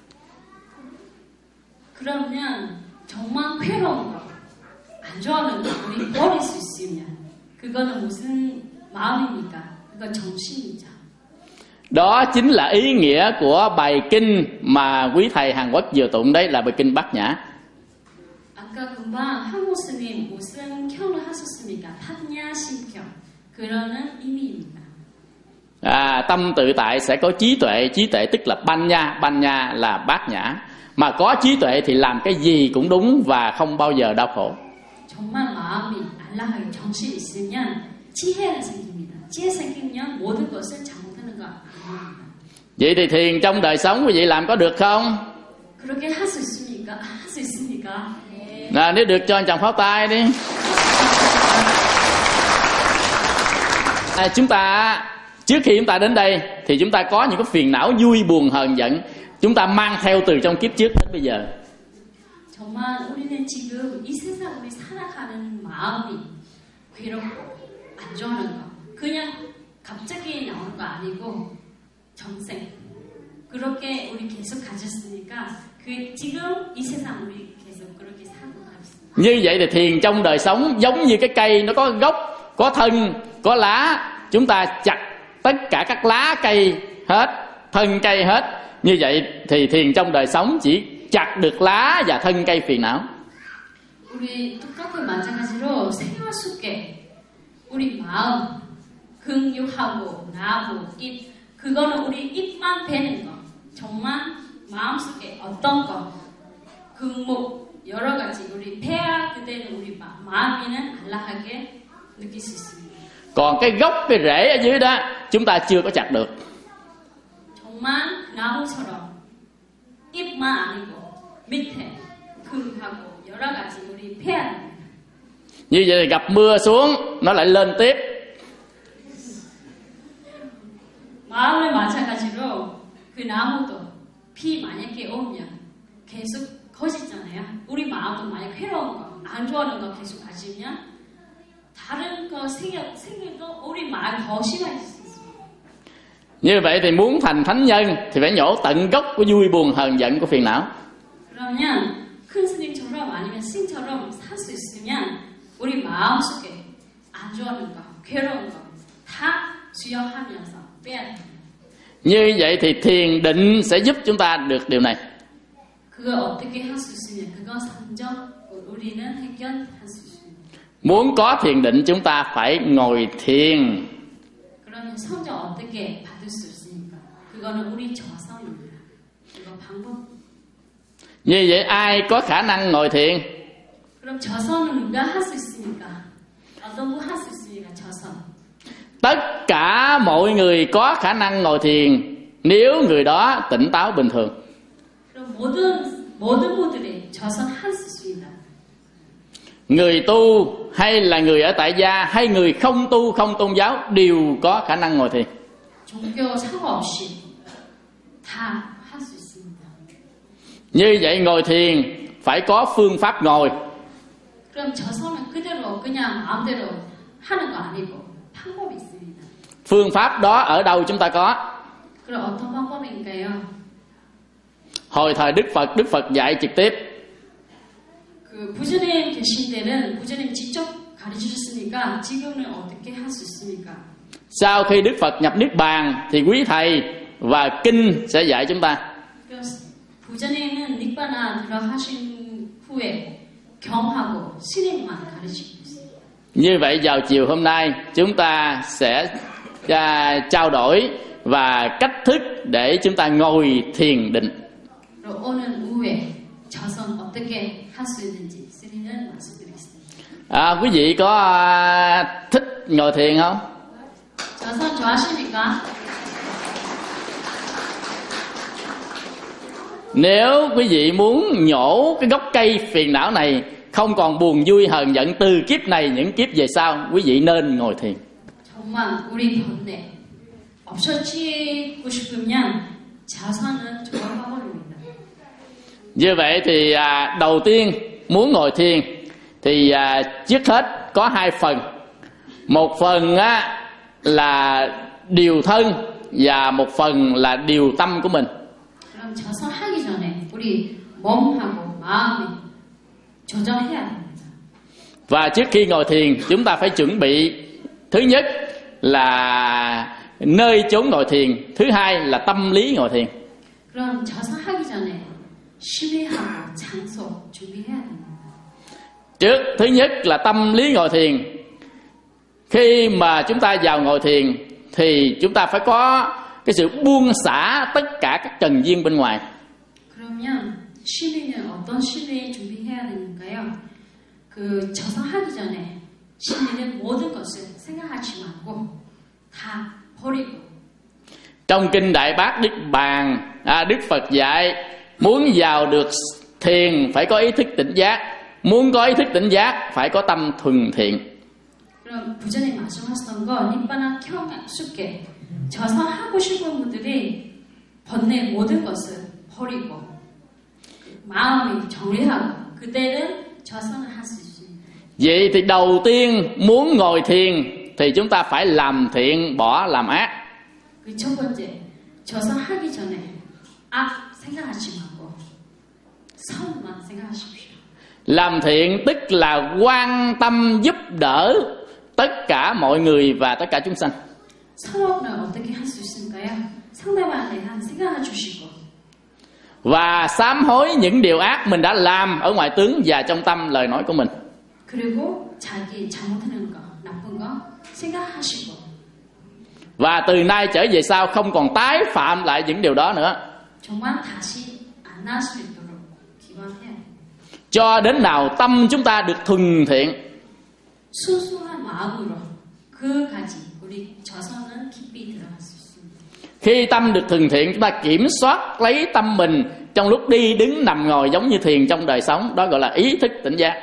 그러면 정말 괴로운 거, 안 좋아하는 거 우리 버릴 수 있으면 그거는 무슨 마음입니까? 그거 정신이죠. Đó chính là ý nghĩa của bài kinh mà quý thầy Hàn Quốc vừa tụng đấy, là bài kinh Bát Nhã. 아까 금방 한국 스님 무슨 경을 하셨습니까? 탑냐신경 그러는 의미입니다. À, tâm tự tại sẽ có trí tuệ, trí tuệ tức là Panya, Panya là bát nhã. Mà có trí tuệ thì làm cái gì cũng đúng và không bao giờ đau khổ. 정말 마음이 안락하게 정신이 있으면 지혜가 생깁니다. 지혜 생기면 모든 것을 잘못하는 거 아닙니다. Vậy thì thiền trong đời sống quý vị làm có được không? 그렇게 할 수 있습니까? 할 수 있습니까? 네. À, nếu được cho anh chàng pháo tay đi. À, chúng ta trước khi chúng ta đến đây thì chúng ta có những cái phiền não vui buồn hờn giận chúng ta mang theo từ trong kiếp trước đến bây giờ. 정말 우리는 지금 이 세상 우리 살아가는 마음이 괴롭고 안 좋아하는 거 그냥 갑자기 나오는 거 아니고 정생 그렇게 우리 계속 가졌으니까 그 지금 이 세상 우리 계속 그렇게 살고 가겠습니다. Như vậy thì thiền trong đời sống giống như cái cây nó có gốc, có thân, có lá, chúng ta chặt tất cả các lá cây hết, thân cây hết. Như vậy thì thiền trong đời sống chỉ chặt được lá và thân cây phiền não. 우리 똑같은 마찬가지로 생활 속에 우리 마음 긍휼하고 나하고 입 그거는 우리 입만 배는 거 정말 마음속에 어떤 거 극목 여러 가지 우리 배야 그때는 우리 마음이는 안락하게 느낄 수 있습니다. Còn cái gốc, cái rễ ở dưới đó chúng ta chưa có chặt được. 정말 나무처럼 잎만 아니고 밑에 긍하고 여러 가지 우리 배야 됩니다. Như vậy thì gặp mưa xuống nó lại lên tiếp. 마음을 마찬가지로 그 나무도 비 만약에 오면 계속 거짓잖아요. 우리 마음도 만약 괴로운 거, 안 좋아하는 거 계속 가지면 다른 거 생겨 생겨도 우리 마음 더 심해질 수 있어요. Như vậy thì muốn thành thánh nhân thì phải nhổ tận gốc của vui buồn hờn giận của phiền não. 그러면 큰 스님처럼 아니면 스님처럼 살 수 있으면 우리 마음 속에 안 좋아하는 거, 괴로운 거 다 수용하면서 빼야 돼요. Như vậy thì thiền định sẽ giúp chúng ta được điều này. 그걸 어떻게 할 수 있으면 그거 선정 우리는 해결할 수 있습니다. Muốn có thiền định chúng ta phải ngồi thiền. 그러면 성적 어떻게 받을 수 있습니까? 그거는 우리 저성입니다. 이거 방법. Như vậy ai có khả năng ngồi thiền? 그럼 저성은 누가 할 수 있습니까? 어떤 분 할 수 있습니까? 저선. Tất cả mọi người có khả năng ngồi thiền nếu người đó tỉnh táo bình thường. 그럼 모든 모든 분들이 저선 할 수 있습니다. Người tu hay là người ở tại gia hay người không tu không tôn giáo đều có khả năng ngồi thiền. 종교 상관없이 다 할 수 있습니다. Như vậy ngồi thiền phải có phương pháp ngồi. 그럼 저선은 그대로 그냥 마음대로 하는 거 아니고 방법이 있습니다. Phương pháp đó ở đâu chúng ta có? 그럼 어떤 방법인가요? Hồi thời Đức Phật, Đức Phật dạy trực tiếp. 그 부처님 계신 때는 부처님 직접 가르쳐 주셨으니까 지금은 어떻게 할 수 있습니까? Sau khi Đức Phật nhập Niết Bàn thì quý thầy và kinh sẽ dạy chúng ta. 부처님은 닉바나 들어가신 후에 경하고 신행만 가르치고 있어요. Như vậy vào chiều hôm nay chúng ta sẽ à, trao đổi và cách thức để chúng ta ngồi thiền định. 그리고 오늘 오후에 저선 어떻게 할 수 있는지 스님은 말씀드리겠습니다. À, quý vị có à, thích ngồi thiền không? 저선 좋아하십니까? Nếu quý vị muốn nhổ cái gốc cây phiền não này, không còn buồn vui hờn giận từ kiếp này những kiếp về sau, quý vị nên ngồi thiền. 정말 우리 번뇌 없어지고 싶으면 자선은 좋은 방법입니다. Như vậy thì à, đầu tiên muốn ngồi thiền thì à, trước hết có hai phần. Một phần á, là điều thân và một phần là điều tâm của mình. 그럼 자선하기 전에 우리 몸하고 마음이 조정해야 됩니다. Và trước khi ngồi thiền chúng ta phải chuẩn bị, thứ nhất là nơi chốn ngồi thiền, thứ hai là tâm lý ngồi thiền. 그럼 자선하기 전에 심의하고 장소 준비해야 됩니다. Trước, thứ nhất là tâm lý ngồi thiền. Khi mà chúng ta vào ngồi thiền thì chúng ta phải có cái sự buông xả tất cả các trần duyên bên ngoài. 그러면 심의는 어떤 심의 준비해야 되는가요? 그 자선하기 전에 심의는 모든 것을 생각하지 말고 다 버리고. Trong kinh Đại Bát Niết Bàn, à, Đức Phật dạy muốn vào được thiền phải có ý thức tỉnh giác, muốn có ý thức tỉnh giác phải có tâm thuần thiện. 그럼 부처님 말씀하셨던 거 니바나 경숙게 저선하고 싶은 분들이 번뇌 모든 것을 버리고 마음이 정리하고 그때는 저선을 할 수 있습니다. Vậy thì đầu tiên muốn ngồi thiền thì chúng ta phải làm thiện, bỏ làm ác. 그 첫 번째 저선하기 전에 악 생각하지 말고 선만 생각하십시오. Làm thiện tức là quan tâm giúp đỡ tất cả mọi người và tất cả chúng sanh. 선업을 어떻게 할 수 있을까요? 상대방에 대한 생각해 주시고 Và sám hối những điều ác mình đã làm ở ngoài tướng và trong tâm lời nói của mình. 그리고 자기 잘못하는 거, 나쁜 거 생각하시고 Và từ nay trở về sau không còn tái phạm lại những điều đó nữa. 정말 다시 안 나올 수 있도록 기원해야 돼요. Cho đến nào tâm chúng ta được thuần thiện. 순수한 마음으로 그까지 우리 저선은 깊이 들어갈 수 있습니다. Khi tâm được thuần thiện, chúng ta kiểm soát lấy tâm mình trong lúc đi đứng nằm ngồi giống như thiền trong đời sống, đó gọi là ý thức tỉnh giác.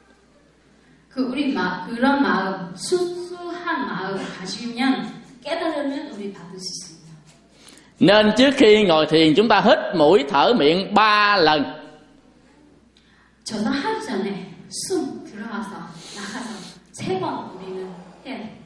그 우리 마 그런 마음, 순수한 마음 가지면 깨달음을 우리 받을 수 있습니다. Nên trước khi ngồi thiền chúng ta hít mũi thở miệng ba lần. 저선하기 전에 숨 들어가서 나가서 세 번 우리는 해야 돼요.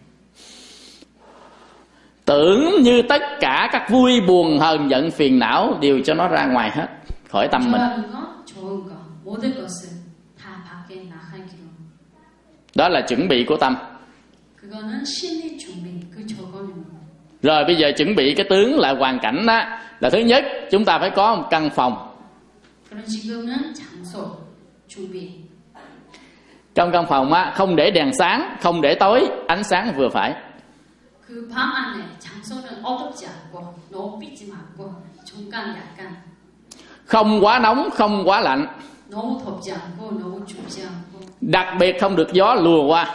Tưởng như tất cả các vui buồn hờn giận phiền não đều cho nó ra ngoài hết khỏi tâm mình. 좋아하는 거, 좋은 거, 모든 것을 다 밖에 나가기로. Đó là chuẩn bị của tâm. 그거는 심리 준비, 그 저거입니다. Rồi bây giờ chuẩn bị cái tướng là hoàn cảnh đó. Là thứ nhất chúng ta phải có một căn phòng. 그럼 지금은 장소 준비. Trong căn phòng á, không để đèn sáng, không để tối, ánh sáng vừa phải. 그 방 안에 장소는 어둡지 않고 너무 삐지 않고 중간 약간. Không quá nóng, không quá lạnh. 너무 덥지 않고 너무 춥지 않고. Đặc biệt không được gió lùa qua.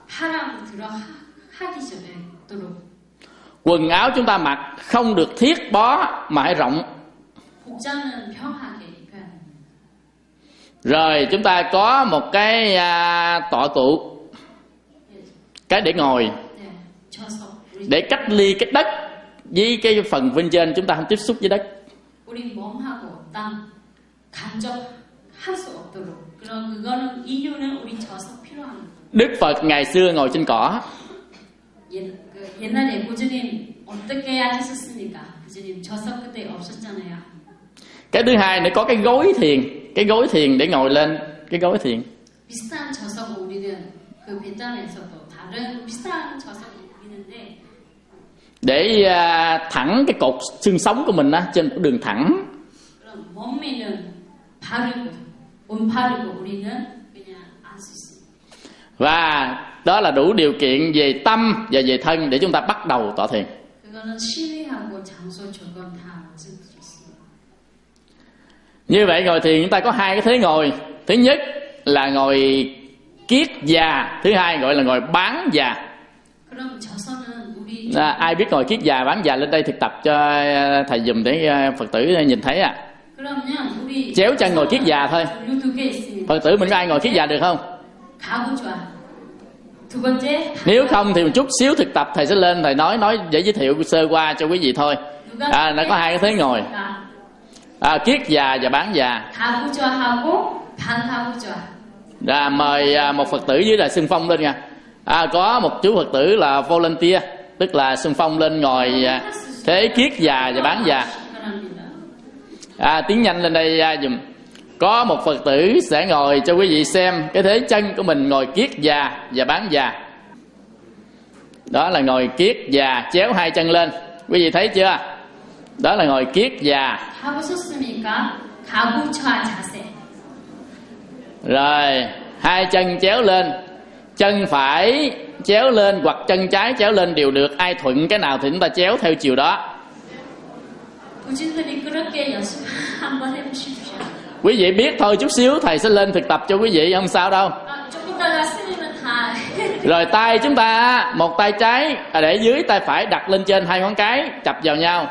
파랑 들어 하, 하기 전에 도록. Quần áo chúng ta mặc không được thiết bó mà hãy rộng. 복장은 평하게 입어야 됩니다. Rồi chúng ta có một cái à, tọa cụ, cái để ngồi, 네, 저서 우리 để cách ly cái đất với cái phần bên trên, chúng ta không tiếp xúc với đất. 우리 몸하고 땅 간접할 수 없도록. 그런 그거는 이유는 우리 저서 필요한 거예요. Đức Phật ngày xưa ngồi trên cỏ. 옛, 그 옛날에 고주님 어떻게 하셨습니까? 고주님 저서 그때 없었잖아요. Cái thứ hai nữa có cái gối thiền, cái gối thiền để ngồi lên, cái gối thiền. 비슷한 저서고 우리는 그 베트남에서도 다른 비슷한 저서고 있는데 Để à, thẳng cái cột xương sống của mình á, trên một đường thẳng. 그럼 몸매는 바르고 온바르고 우리는 그냥 알 수 있습니다. Và đó là đủ điều kiện về tâm và về thân để chúng ta bắt đầu tọa thiền. 그거는 시위하고 장소 조건 다 맞을 수 있습니다. Như vậy ngồi thiền chúng ta có hai cái thế ngồi. Thứ nhất là ngồi kiết già, thứ hai gọi là ngồi bán già. 그럼 저서는 우리 À, ai biết ngồi kiết già bán già lên đây thực tập cho thầy dùm để Phật tử nhìn thấy à. 그러면 우리 Chéo chân ngồi kiết già thôi. 종류 두 개 있습니다. Phật tử mình có ai ngồi kiết già được không? 가구 좋아. 두 번째 Nếu không thì một chút xíu thực tập thầy sẽ lên thầy nói nói để giới thiệu sơ qua cho quý vị thôi. À, nó có hai cái thế ngồi. À, kiết già và bán già. 가구 좋아하고 반 가구 좋아. À, mời à, một Phật tử dưới là xưng phong lên nha. À, có một chú Phật tử là volunteer, tức là xưng phong lên ngồi à, thế kiết già và bán già. À, tiếng nhanh lên đây à, dùm. Có một Phật tử sẽ ngồi cho quý vị xem cái thế chân của mình ngồi kiết già và bán già. Đó là ngồi kiết già, chéo hai chân lên. Quý vị thấy chưa? Đó là ngồi kiết già. 하고 싶습니까? 가구좌 자세. Rồi, hai chân chéo lên. Chân phải chéo lên hoặc chân trái chéo lên đều được. Ai thuận cái nào thì chúng ta chéo theo chiều đó. 부진들이 그렇게 연습 한번 해보십시오. Quý vị biết thôi, chút xíu thầy sẽ lên thực tập cho quý vị, không sao đâu. 아, 조금 따라 쓰면 다. Rồi tay chúng ta, một tay trái để dưới, tay phải đặt lên trên, hai ngón cái chập vào nhau.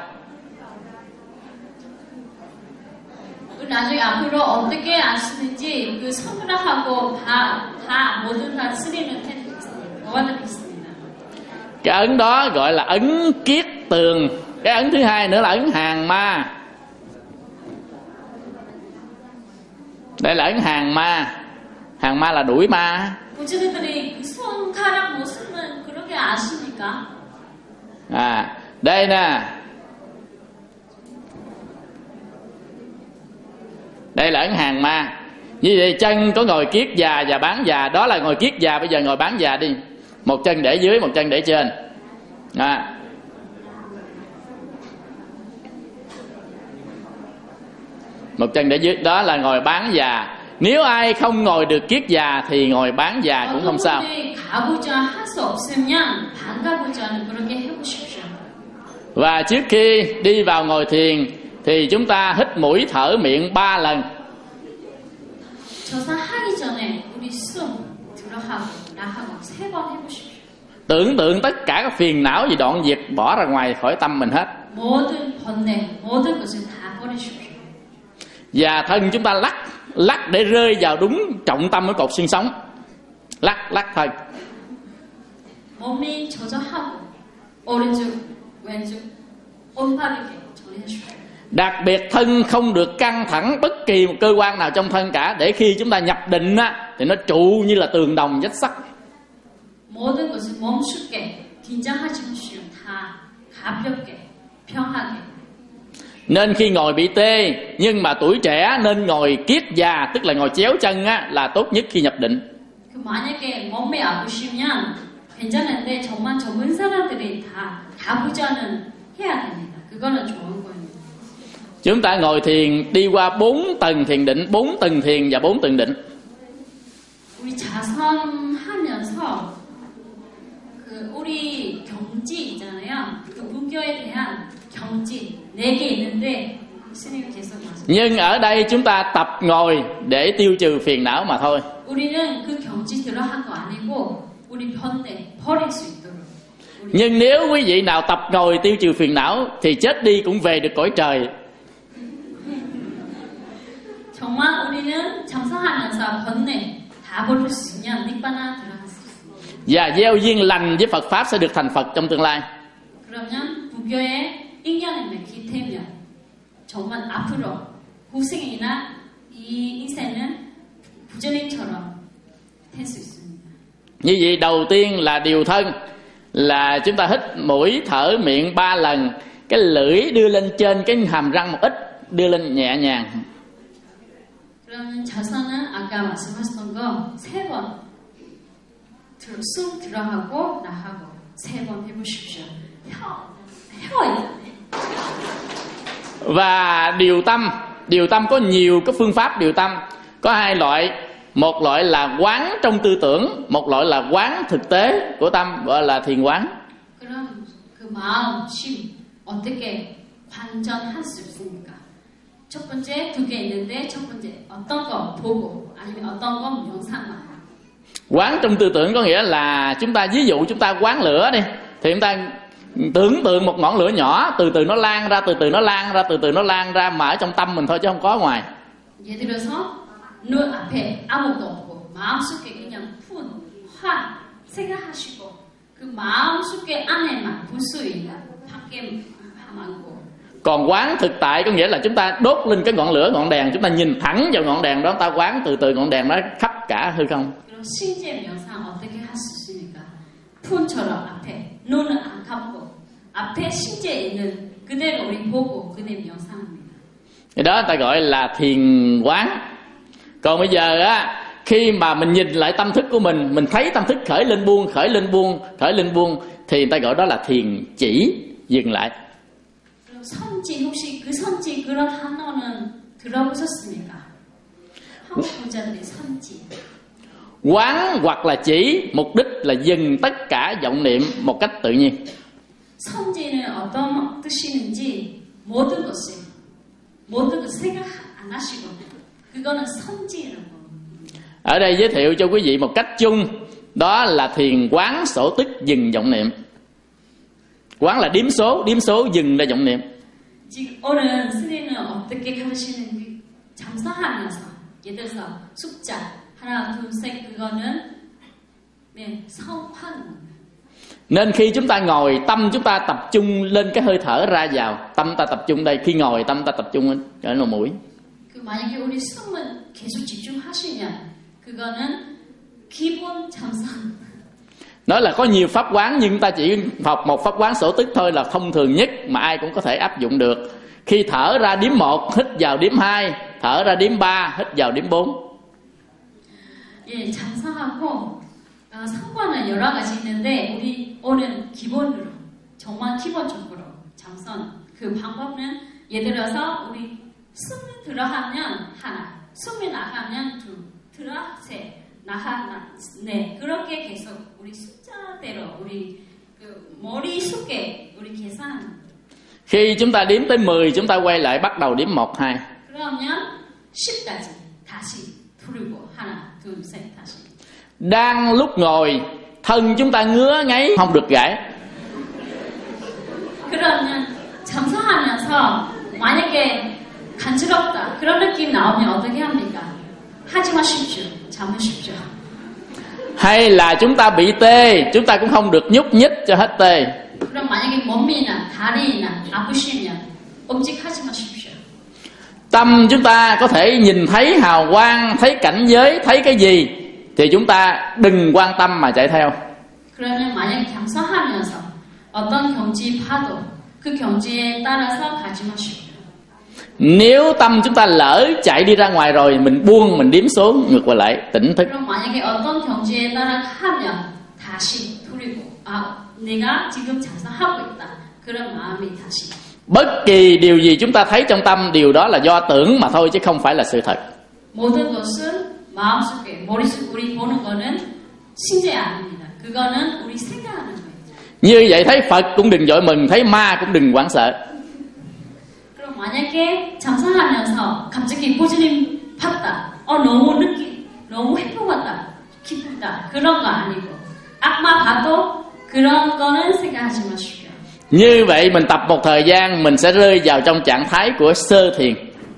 나중에 앞으로 어떻게 안 쓰는지 그 손가락하고 다, 다 모두 다 쓰리는 테크닉 있습니다. 그와도 비슷합니다. Cái ấn đó gọi là ấn kiết tường. Cái ấn thứ hai nữa là ấn hàng ma. Đây là ấn hàng ma. Hàng ma là đuổi ma. 부지들이 손가락 못 쓰면 그렇게 아십니까? À, đây nè. Đây là ấn hàng ma. Như vậy chân có ngồi kiết già và bán già. Đó là ngồi kiết già, bây giờ ngồi bán già đi. Một chân để dưới, một chân để trên. À. Một chân để dưới, đó là ngồi bán già. Nếu ai không ngồi được kiết già thì ngồi bán già cũng không sao. 가구좌 할 수 없으면 반가구좌는 그렇게 해보십시오. Và trước khi đi vào ngồi thiền thì chúng ta hít mũi thở miệng ba lần. 저사하기 전에 우리 숨 들어가고 나가고 세 번 해보십시오. Tưởng tượng tất cả các phiền não gì đoạn diệt bỏ ra ngoài khỏi tâm mình hết. 모든 번뇌, 모든 것을 다 버리십시오. Và thân chúng ta lắc, lắc để rơi vào đúng trọng tâm của cột xương sống. Lắc, lắc thân. 몸이 조절하고 오른쪽, 왼쪽 올바르게 정리해주십시오. Đặc biệt thân không được căng thẳng bất kỳ một cơ quan nào trong thân cả, để khi chúng ta nhập định á thì nó trụ như là tường đồng vách sắt. 모든 것을 멈추게 긴장하지 마십시오. 다 가볍게 평하게. Nên khi ngồi bị tê, nhưng mà tuổi trẻ nên ngồi kiết già, tức là ngồi chéo chân á, là tốt nhất khi nhập định. 그 만약에 몸이 아프시면 괜찮은데 정말 젊은 사람들이 다 가부좌는 해야 됩니다. 그거는 좋은 거예요. Chúng ta ngồi thiền đi qua bốn tầng thiền định, bốn tầng thiền và bốn tầng định. 우리 자선하면서 그 우리 경지 있잖아요. 그 불교에 대한 경지 네 개 있는데 스님 계속 말씀. Nhưng ở đây chúng ta tập ngồi để tiêu trừ phiền não mà thôi. 우리는 그 경지 들어간 거 아니고 우리 번뇌 버릴 수 있도록. Nhưng nếu quý vị nào tập ngồi tiêu trừ phiền não thì chết đi cũng về được cõi trời. 정말 우리는 참선하면서 번뇌 다 버릴 수 있으면 닉바나 들어갈 수 있습니다. Và gieo duyên lành với Phật pháp sẽ được thành Phật trong tương lai. 그러면 불교에 인연을 맺게 되면 정말 앞으로 후생이나 이 인생은 부처님처럼 될 수 있습니다. Như vậy đầu tiên là điều thân, là chúng ta hít mũi thở miệng ba lần, cái lưỡi đưa lên trên cái hàm răng một ít, đưa lên nhẹ nhàng. 그러면 자선은 아까 말씀하셨던 거 세 번 숨 들어가고 나하고 세 번 해보십시오. 혀, 혀 있잖아요. Và điều tâm, điều tâm có nhiều cái phương pháp điều tâm. Có hai loại, một loại là quán trong tư tưởng, một loại là quán thực tế của tâm, gọi là thiền quán. 그럼 그 마음, 심 어떻게 관전할 수 있습니까? 첫 번째 두 개 있는데 첫 번째 어떤 거 보고 아니면 어떤 거 명상만. Quán trong tư tưởng có nghĩa là chúng ta, ví dụ chúng ta quán lửa đi, thì chúng ta tưởng tượng một ngọn lửa nhỏ, từ từ nó lan ra, từ từ nó lan ra, từ từ nó lan ra, mà ở trong tâm mình thôi chứ không có ngoài. 예를 들어서 눈 앞에 아무것도 없고 마음속에 그냥 푼, 화 생각하시고 그 마음속에 안에만 불 수 있는 밖에 많고. Còn quán thực tại có nghĩa là chúng ta đốt lên cái ngọn lửa, ngọn đèn, chúng ta nhìn thẳng vào ngọn đèn đó, ta quán từ từ ngọn đèn nó khắp cả hư không. 그럼 신체 명상 어떻게 할 수 있습니까? 푼처럼 앞에 눈을 안 감고 앞에 신체에 있는 그대로 우리 보고 그대 명상합니다. Cái đó ta gọi là thiền quán. Còn bây giờ á, khi mà mình nhìn lại tâm thức của mình, mình thấy tâm thức khởi lên buông, khởi lên buông, khởi lên buông, thì ta gọi đó là thiền chỉ, dừng lại. 그럼 선지 혹시 그 선지 그런 단어는 들어보셨습니까? 한국 분자들의 선지. Quán hoặc là chỉ, mục đích là dừng tất cả vọng niệm một cách tự nhiên. 선지는 어떤 뜻이는지 모든 것을 모든 것 생각 안 하시고 그거는 선지라고. Ở đây giới thiệu cho quý vị một cách chung, đó là thiền quán sổ tức dừng vọng niệm. Quán là đếm số, đếm số dừng ra vọng niệm. 지금 오늘 스님은 어떻게 하시는지 잠사하면서 예를 들어서 숫자 하나 둘셋 그거는 네 성판. Nên khi chúng ta ngồi, tâm chúng ta tập trung lên cái hơi thở ra vào, tâm ta tập trung đây. Khi ngồi tâm ta tập trung ở lỗ mũi. 그 만약에 우리 숨은 계속 집중하시면 그거는 기본 잠상. Nói là có nhiều pháp quán, nhưng ta chỉ học một pháp quán sổ tức thôi là thông thường nhất mà ai cũng có thể áp dụng được. Khi thở ra đếm một, hít vào đếm hai, thở ra đếm ba, hít vào đếm bốn. 예, 잠상하고 어, 상관은 여러 가지 있는데 우리 오늘 기본으로 정말 기본적으로 잠선 그 방법은 예를 들어서 우리 숨이 들어가면 하나, 숨이 나가면 둘, 들어 셋, 나가 네 그렇게 계속 우리 숫자대로 우리 그 머릿속에 우리 계산. Khi chúng ta đếm tới mười, chúng ta quay lại bắt đầu đếm một, hai. 그러면 십까지 다시 부르고 하나, 둘, 셋 다시. Đang lúc ngồi, thân chúng ta ngứa ngáy không được gãi. 그러면 잠수하면서 만약에 간지럽다 그런 느낌 나오면 어떻게 합니까? 하지 마십시오. 참으십시오. Hay là chúng ta bị tê, chúng ta cũng không được nhúc nhích cho hết tê. 그럼 만약에 몸이나 다리나 아프시면 엄직하지 마십시오. Tâm chúng ta có thể nhìn thấy hào quang, thấy cảnh giới, thấy cái gì thì chúng ta đừng quan tâm mà chạy theo. 그러면 만약에 잠수하면서 어떤 경지 봐도 그 경지에 따라서 가지 마십시오. Nếu tâm chúng ta lỡ chạy đi ra ngoài rồi, mình buông, mình đếm số ngược qua lại, tỉnh thức. 그럼 만약에 어떤 경지에 따라 하면 다시 돌이고 아 내가 지금 잠수하고 있다. 그런 마음이 다시. Bất kỳ điều gì chúng ta thấy trong tâm, điều đó là do tưởng mà thôi chứ không phải là sự thật. 모든 것은 마음속에 머릿속 우리 보는 거는 신체 아닙니다. 그거는 우리 생각하는 거예요. Như vậy thấy Phật cũng đừng vội mừng, thấy ma cũng đừng hoảng sợ. 그럼 만약에 잠상하면서 갑자기 보지님 봤다. 어 너무 느끼 너무 행복하다. 기쁘다. 그런 거 아니고 악마 봐도 그런 거는 생각하지 마시고요. Như vậy mình tập một thời gian, mình sẽ rơi vào trong trạng thái của sơ thiền.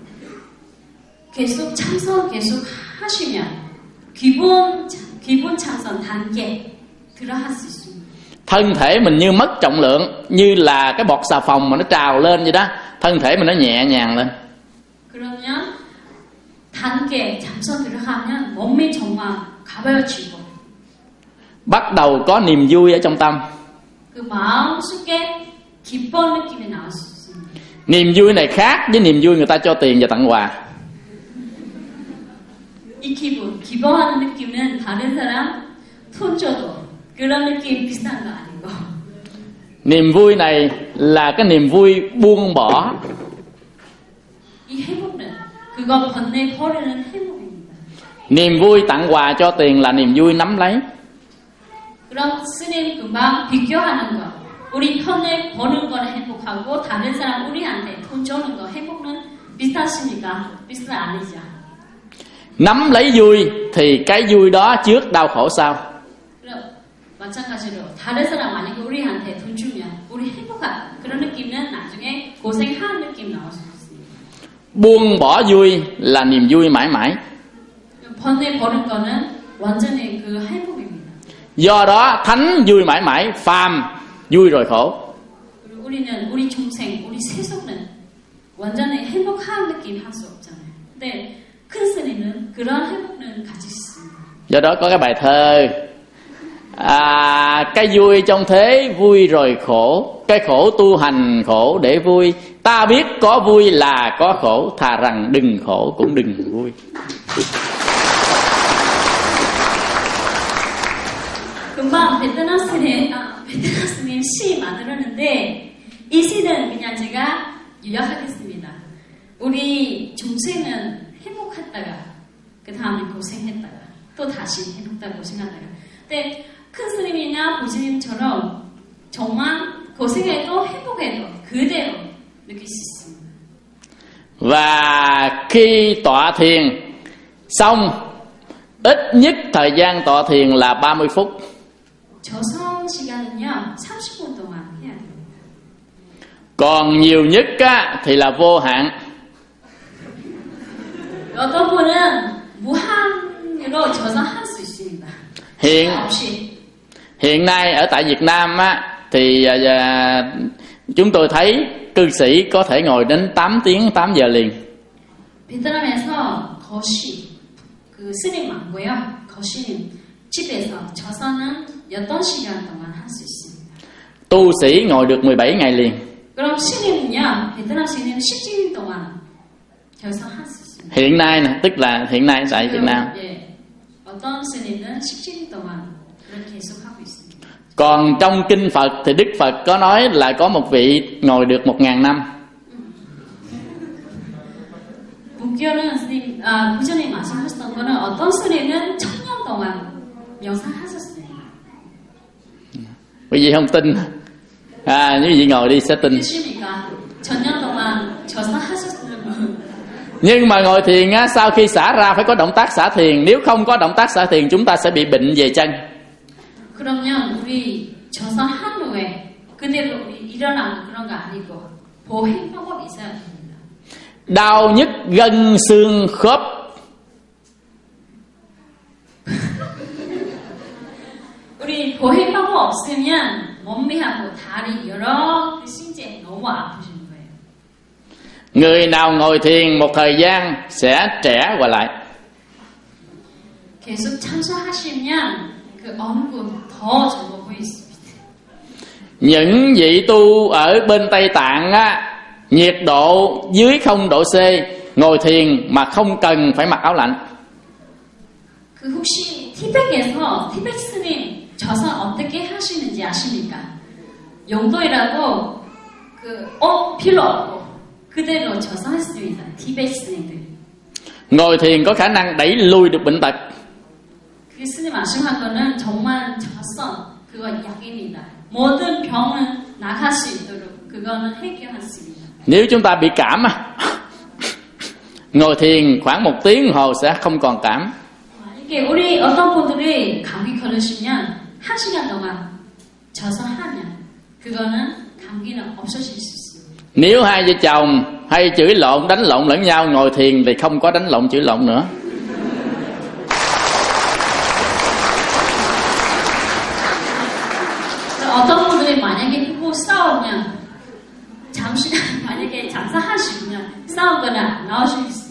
계속 참선 계속 하시면 기본 기본 참선 단계 들어갈 수 있습니다. Thân thể mình như mất trọng lượng, như là cái bọt xà phòng mà nó trào lên vậy đó. Thân thể mình nó nhẹ nhàng lên. 그러면 단계 참선 들어가면 몸이 정말 가벼워지고 Bắt đầu có niềm vui ở trong tâm. 그 마음 속에 기쁜 느낌이 나올 수 있습니다. Niềm vui này khác với niềm vui người ta cho tiền và tặng quà. 이 기분, 기뻐하는 느낌은 다른 사람 돈 줘도 그런 느낌 비슷한 거 아니고. Niềm vui này là cái niềm vui buông bỏ. 이 행복은 그거 번내 버리는 행복입니다. Niềm vui tặng quà cho tiền là niềm vui nắm lấy. 그럼 스님 금방 비교하는 거. 우리 편에 버는 거는 행복하고 다른 사람 우리한테 돈 주는 거 행복은 비슷하십니까? 비슷은 아니죠. Nắm lấy vui thì cái vui đó trước đau khổ sau. 그럼 마찬가지로 다른 사람 만약에 우리한테 돈 주면 우리 행복한 그런 느낌은 나중에 고생한 느낌 나올 수 있습니다. Buông bỏ vui là niềm vui mãi mãi. 번에 버는 거는 완전히 그 행복입니다. Do đó thánh vui mãi mãi, phàm vui rồi khổ. 그리고 우리는 우리 중생, 우리 세속은 완전히 행복한 느낌 할 수 없잖아요. 근데 큰 스님은 그런 행복은 가지고 있습니다. Do đó có cái bài thơ à, cái vui trong thế vui rồi khổ, cái khổ tu hành khổ để vui. Ta biết có vui là có khổ, thà rằng đừng khổ cũng đừng vui. 금방 베트남 스님, 아, 베트남 스님 시 만들었는데 이 시는 그냥 제가 요약하겠습니다. 우리 중생은 행복했다가 그 다음에 고생했다가 또 다시 행복하다고 고생하다가 근데 큰 스님이나 보시님처럼 정말 고생해도 행복해도 그대로 느낄 수 있습니다. Và khi tọa thiền xong, ít nhất thời gian tọa thiền là ba mươi phút. 저성 시간은요 삼십 분 동안 해야 됩니다. Còn nhiều nhất á, thì là vô hạn. 어떤 분은 무한으로 저성할 수 있습니다. Hiện hiện nay ở tại Việt Nam á, thì à, chúng tôi thấy cư sĩ có thể ngồi đến tám tiếng, tám giờ liền. 베트남에서 거시 그 스님 많고요. 거시는 집에서 저서는 여덟 시간 동안 할 수 있습니다. Tu sĩ ngồi được mười bảy ngày liền. 그럼 스님은요, 베트남 스님은 십칠 일 동안 저서할 수 있습니다. Hiện nay nè, tức là hiện nay tại Việt Nam. 예, 어떤 스님은 십칠 일 동안 그렇게 계속 하고 있습니다. Còn trong kinh Phật thì Đức Phật có nói là có một vị ngồi được một ngàn năm. 문교는 스님, 아, 부전에 말씀하셨던 거는 어떤 스님은 천년 동안 명상하셨어요. Quý vị không tin à, nếu quý vị ngồi đi sẽ tin. 믿으십니까? 천년 동안 저상하셨으면 Nhưng mà ngồi thiền á, sau khi xả ra phải có động tác xả thiền. Nếu không có động tác xả thiền chúng ta sẽ bị bệnh về chân. 그러면 우리 저상한 후에 그대로 우리 일어나는 그런 거 아니고 보행 방법이 있어야 됩니다. Đau nhức gân xương khớp. 우리 보행 방법 없으면 몸매하고 다리 여러 신체 너무 아프신 거예요. Người nào ngồi thiền một thời gian sẽ trẻ qua lại. 계속 참선하시면 그 얼굴 더 젊어 보이십니다. Những vị tu ở bên Tây Tạng á, nhiệt độ dưới không độ C, ngồi thiền mà không cần phải mặc áo lạnh. 그 혹시 티베트에서 티베트 스님 저선 어떻게 하시는지 아십니까? 영도이라고 그 옷 필요 없고 그대로 저선할 수 있는 티베트 스님들. Ngồi thiền có khả năng đẩy lui được bệnh tật. 그 스님 말씀한 거는 정말 저선 그거 약입니다. 모든 병은 나갈 수 있도록 그거는 해결할 수 있습니다. Nếu chúng ta bị cảm á, ngồi thiền khoảng một tiếng hồ sẽ không còn cảm. 이게 우리 어떤 분들이 감기 걸리시면 한 시간 동안 져서 하면 그거는 감기는 없어질 수 있습니다. Nếu hai vợ chồng hay chửi lộn, đánh lộn lẫn nhau, ngồi thiền thì không có đánh lộn chửi lộn nữa. 어떤 분들이 만약에 부부 싸우면 잠시 만약에 장사하시면 싸운 거는 안 나올 수 있습니다.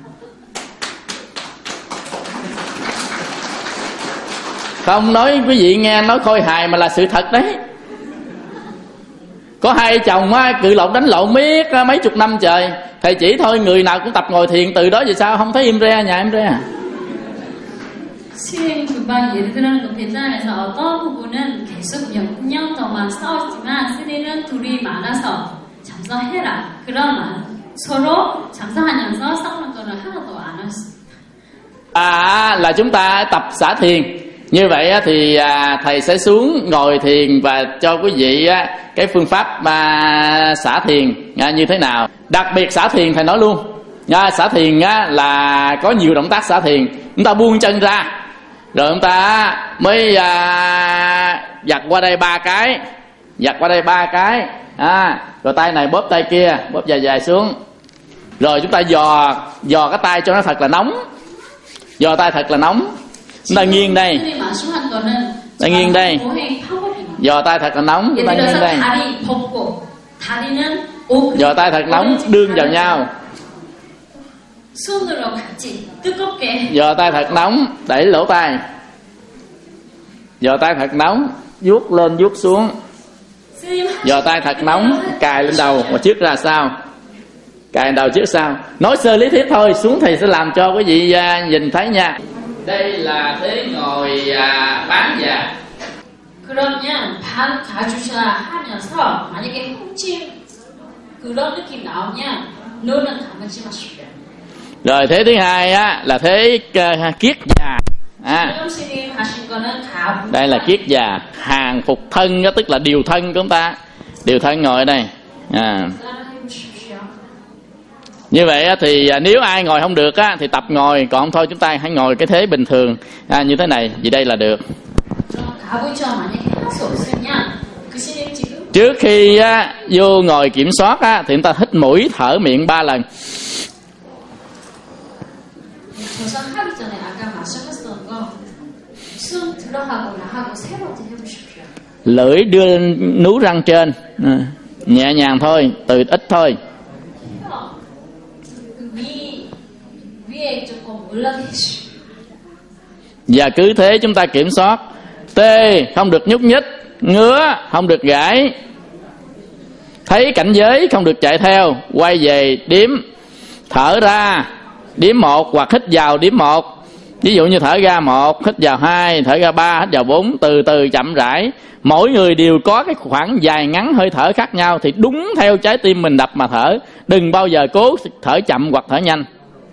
Không nói quý vị nghe nói khôi hài mà là sự thật đấy. Có hai chồng á cự lộn đánh lộn miết mấy chục năm trời, thầy chỉ thôi người nào cũng tập ngồi thiền, từ đó về sau không thấy im re nhà im re. 실행 불방 예를 들어는 또 베트남에서 어떤 부부는 계속 몇 년 동안 싸웠지만 스리는 둘이 많아서 장사해라. 그러면 서로 장사하면서 싸우는 거는 하나도 안 했습니다. À là chúng ta tập xả thiền. Như vậy thì à, thầy sẽ xuống ngồi thiền và cho quý vị á, cái phương pháp à, xả thiền à, như thế nào. Đặc biệt xả thiền thầy nói luôn à, xả thiền á, là có nhiều động tác xả thiền. Chúng ta buông chân ra rồi chúng ta mới à, giặt qua đây ba cái, giặt qua đây ba cái à, rồi tay này bóp tay kia, bóp dài dài xuống. Rồi chúng ta dò dò cái tay cho nó thật là nóng, dò tay thật là nóng. Chúng ta nghiêng đây, ta nghiêng đây, dò tay thật là nóng, chúng ta nghiêng đây, dò tay thật nóng, đương vào nhau, dò tay thật nóng, đẩy lỗ tai, dò tay thật nóng, vuốt lên vuốt xuống, dò tay thật nóng, cài lên đầu và trước ra sau, cài đầu trước sau. Nói sơ lý thuyết thôi, xuống thầy sẽ làm cho quý vị uh, nhìn thấy nha. Đây là thế ngồi à, bán già. 그러면 반 가주셔 하면서 만약에 훔침 그런 느낌 나오면 눈은 감지 마십시오. Rồi thế thứ hai á là thế uh, kiết già. À, đây là kiết già, hàng phục thân đó, tức là điều thân của chúng ta, điều thân ngồi ở đây. À. Như vậy thì nếu ai ngồi không được á, thì tập ngồi, còn không thôi chúng ta hãy ngồi cái thế bình thường à, như thế này, vì đây là được. Trước khi á, vô ngồi kiểm soát á, thì chúng ta hít mũi thở miệng ba lần. Lưỡi đưa lên nú răng trên à, nhẹ nhàng thôi, từ ít thôi. Và cứ thế chúng ta kiểm soát. Tê không được nhúc nhích, ngứa không được gãi, thấy cảnh giới không được chạy theo, quay về đếm, thở ra đếm một hoặc hít vào đếm một. Ví dụ như thở ra một, hít vào hai, thở ra ba, hít vào bốn, từ từ chậm rãi. Mỗi người đều có cái khoảng dài ngắn hơi thở khác nhau, thì đúng theo trái tim mình đập mà thở. Đừng bao giờ cố thở chậm hoặc thở nhanh.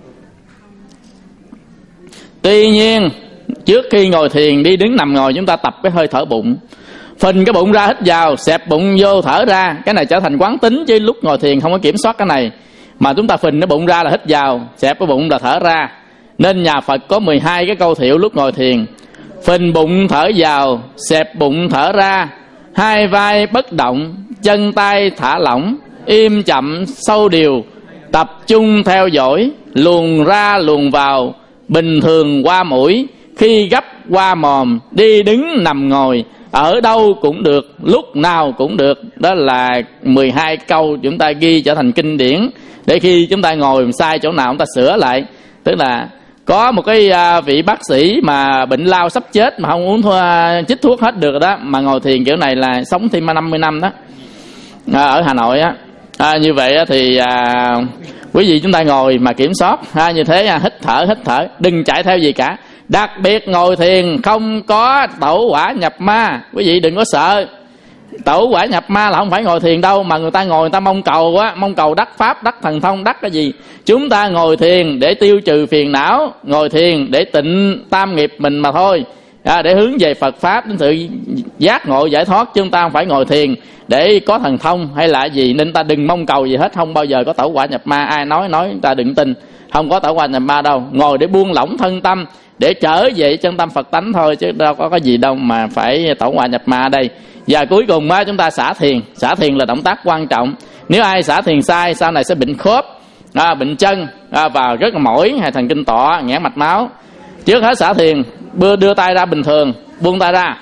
Tuy nhiên trước khi ngồi thiền, đi đứng nằm ngồi, chúng ta tập cái hơi thở bụng. Phình cái bụng ra hít vào, xẹp bụng vô thở ra. Cái này trở thành quán tính, chứ lúc ngồi thiền không có kiểm soát cái này. Mà chúng ta phình cái bụng ra là hít vào, xẹp cái bụng là thở ra. Nên nhà Phật có mười hai cái câu thiệu lúc ngồi thiền. Phình bụng thở vào, xẹp bụng thở ra, hai vai bất động, chân tay thả lỏng, im chậm sâu điều, tập trung theo dõi, luồn ra luồn vào, bình thường qua mũi, khi gấp qua mồm, đi đứng nằm ngồi, ở đâu cũng được, lúc nào cũng được. Đó là mười hai câu chúng ta ghi trở thành kinh điển, để khi chúng ta ngồi sai chỗ nào chúng ta sửa lại. Tức là có một cái vị bác sĩ mà bệnh lao sắp chết mà không uống thuốc, chích thuốc hết được đó, mà ngồi thiền kiểu này là sống thêm năm mươi năm đó, à, ở Hà Nội á. À, như vậy thì à, quý vị chúng ta ngồi mà kiểm soát ha, như thế à, hít thở hít thở, đừng chạy theo gì cả. Đặc biệt ngồi thiền không có tẩu hỏa nhập ma, quý vị đừng có sợ. Tẩu hỏa nhập ma là không phải ngồi thiền đâu, mà người ta ngồi người ta mong cầu á, mong cầu đắc pháp, đắc thần thông, đắc cái gì. Chúng ta ngồi thiền để tiêu trừ phiền não, ngồi thiền để tịnh tam nghiệp mình mà thôi, à, để hướng về Phật pháp đến sự giác ngộ giải thoát. Chúng ta không phải ngồi thiền để có thần thông hay là gì, nên ta đừng mong cầu gì hết. Không bao giờ có tẩu hỏa nhập ma, ai nói nói ta đừng tin, không có tẩu hỏa nhập ma đâu. Ngồi để buông lỏng thân tâm, để trở về chân tâm Phật tánh thôi, chứ đâu có cái gì đâu mà phải tẩu hỏa nhập ma đây. Và cuối cùng á, chúng ta xả thiền. Xả thiền là động tác quan trọng. Nếu ai xả thiền sai, sau này sẽ bệnh khớp, à, bệnh chân, à, và rất là mỏi, hay thần kinh tọa, nghẽn mạch máu. Trước hết xả thiền, đưa, đưa tay ra bình thường, buông tay ra.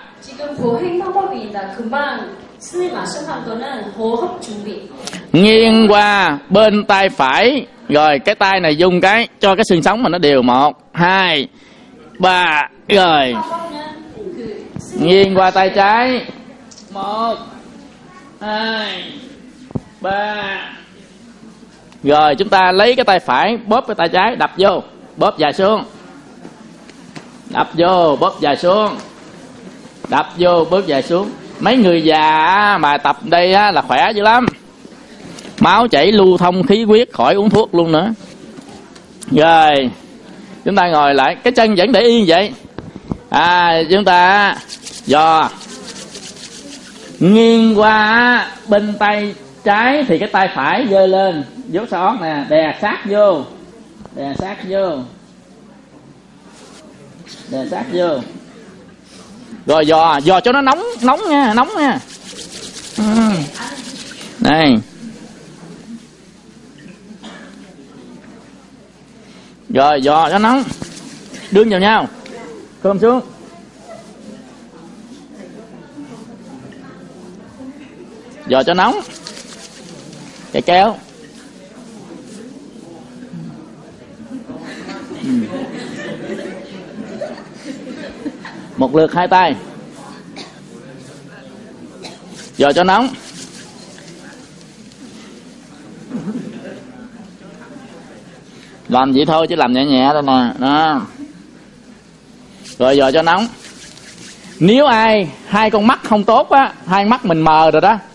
Nghiêng qua bên tay phải. Rồi cái tay này dùng cái cho cái xương sống mà nó đều. Một, hai, ba. Rồi nghiêng qua tay trái. Một, hai, ba. Rồi chúng ta lấy cái tay phải bóp cái tay trái, đập vô, bóp dài xuống, đập vô, bóp dài xuống, đập vô, bóp dài xuống. Mấy người già mà tập đây á là khỏe dữ lắm, máu chảy lưu thông khí huyết, khỏi uống thuốc luôn nữa. Rồi chúng ta ngồi lại, cái chân vẫn để yên vậy. À, chúng ta dò nghiêng qua bên tay trái thì cái tay phải giơ lên, vuốt xón nè, đè sát vô, đè sát vô, đè sát vô. Rồi dò, dò cho nó nóng, nóng nha, nóng nha. Ừ. Đây. Rồi dò cho nóng, đương vào nhau, khom xuống. Dò cho nóng, cái kéo. Ừ. Một lượt hai tay, dò cho nóng. Làm vậy thôi chứ làm nhẹ nhẹ thôi nè, đó. Rồi dò cho nóng. Nếu ai hai con mắt không tốt á, hai mắt mình mờ rồi đó,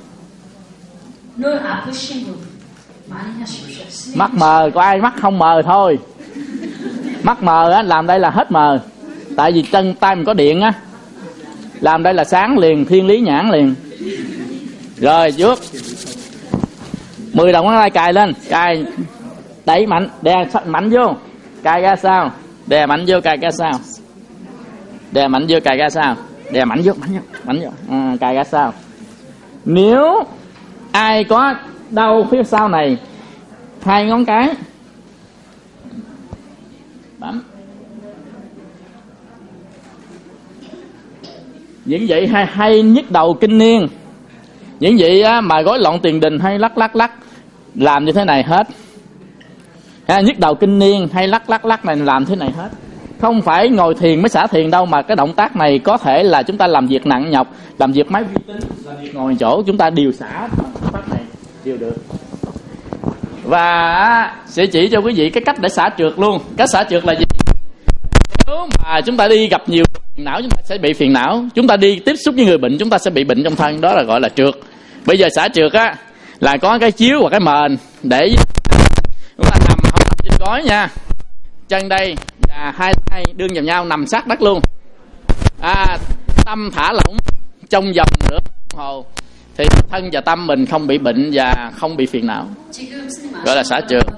mắt mờ, có ai mắt không mờ thôi. Mắt mờ á, làm đây là hết mờ. Tại vì chân tay mình có điện á, làm đây là sáng liền, thiên lý nhãn liền. Rồi vuốt mười đầu ngón tay cài lên, cài đẩy mạnh, đè mạnh vô, cài ra sao, đè mạnh vô, cài ra sao, đè mạnh vô, cài ra sao, đè mạnh vô, mạnh vô, mạnh vô, à, cài ra sao. Nếu ai có đau phía sau này, hai ngón cái bấm. Những vậy hay, hay nhức đầu kinh niên, những vậy á, mà rối loạn tiền đình hay lắc lắc lắc, làm như thế này hết. Ha, nhức đầu kinh niên hay lắc lắc lắc này làm thế này hết. Không phải ngồi thiền mới xả thiền đâu, mà cái động tác này có thể là chúng ta làm việc nặng nhọc, làm việc máy vi tính, làm việc ngồi chỗ, chúng ta đều xả động tác này đều được. Và sẽ chỉ cho quý vị cái cách để xả trượt luôn. Cách xả trượt là gì? Nếu mà chúng ta đi gặp nhiều phiền não, chúng ta sẽ bị phiền não. Chúng ta đi tiếp xúc với người bệnh, chúng ta sẽ bị bệnh trong thân, đó là gọi là trượt. Bây giờ xả trượt á là có cái chiếu và cái mền để chúng ta nằm, không nằm trên gối nha, chân đây và hai tay đương vào nhau, nằm sát đất luôn. À, tâm thả lỏng trong vòng nửa đồng hồ thì thân và tâm mình không bị bệnh và không bị phiền não, gọi là xả trượt.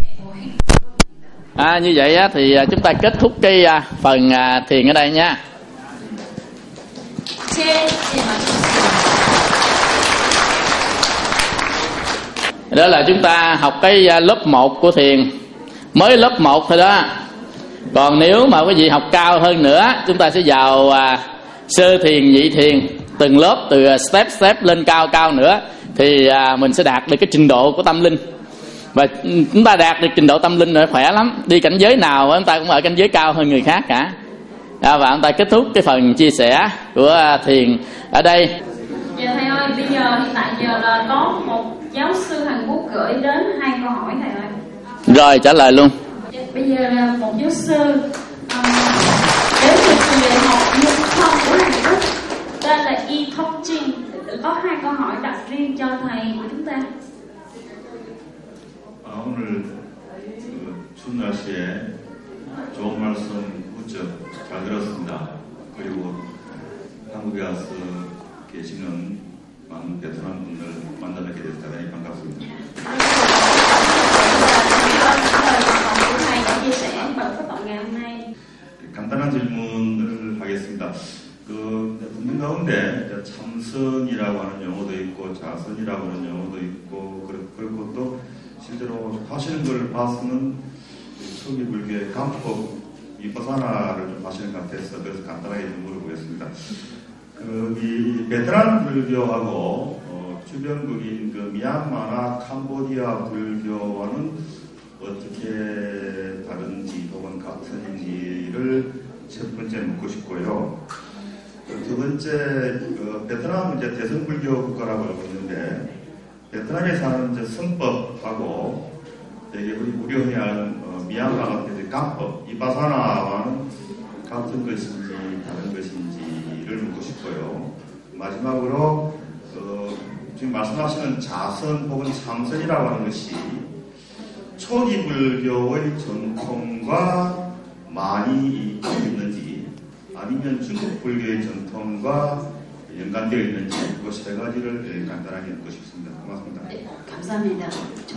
À, như vậy á, thì chúng ta kết thúc cái à, phần à, thiền ở đây nha. Đó là chúng ta học cái à, lớp một của thiền, mới lớp một thôi đó. Còn nếu mà quý vị học cao hơn nữa, chúng ta sẽ vào à, sơ thiền, nhị thiền, từng lớp, từ step step lên cao cao nữa, thì à, mình sẽ đạt được cái trình độ của tâm linh. Và chúng ta đạt được trình độ tâm linh là khỏe lắm. Đi cảnh giới nào chúng ta cũng ở cảnh giới cao hơn người khác cả. À, và chúng ta kết thúc cái phần chia sẻ của thiền ở đây. Dạ thầy ơi, bây giờ hiện tại giờ là có một giáo sư Hàn Quốc gửi đến hai câu hỏi thầy ơi. Rồi trả lời luôn. Dạ, bây giờ là một giáo sư um, đến từ trường đại học Nhân Thông của Hàn Quốc, tên là Y Thông Trinh, có hai câu hỏi đặt riêng cho thầy của chúng ta. 아, 오늘 그 추운 날씨에 좋은 말씀 무척 잘 들었습니다. 그리고 한국에 와서 계시는 많은 베트남 분들 만나뵙게 돼서 대단히 반갑습니다. 참선이라고 하는 용어도 있고 자선이라고 하는 용어도 있고 그리고 또 실제로 하시는 걸 봐서는 초기 불교의 감법 비파사나를 좀 하시는 것 같아서 그래서 간단하게 좀 물어보겠습니다. 그 이 베트남 불교하고 어, 주변국인 그 미얀마나 캄보디아 불교와는 어떻게 다른지 혹은 같은지를 첫 번째 묻고 싶고요. 두 번째, 그 베트남은 이제 대성불교 국가라고 알고 있는데, 베트남에 사는 이제 선법하고, 되게 우리 우리 흔히 아는 어, 미얀마 같은 이제 감법, 이바사나와는 같은 것인지 다른 것인지를 묻고 싶고요. 마지막으로, 어, 지금 말씀하시는 자선 혹은 참선이라고 하는 것이 초기 불교의 전통과 많이 있는지, 아니면 중국 불교의 전통과 연관되어 있는지 그 세 가지를 간단하게 묻고 싶습니다. 고맙습니다. 네, 감사합니다. 저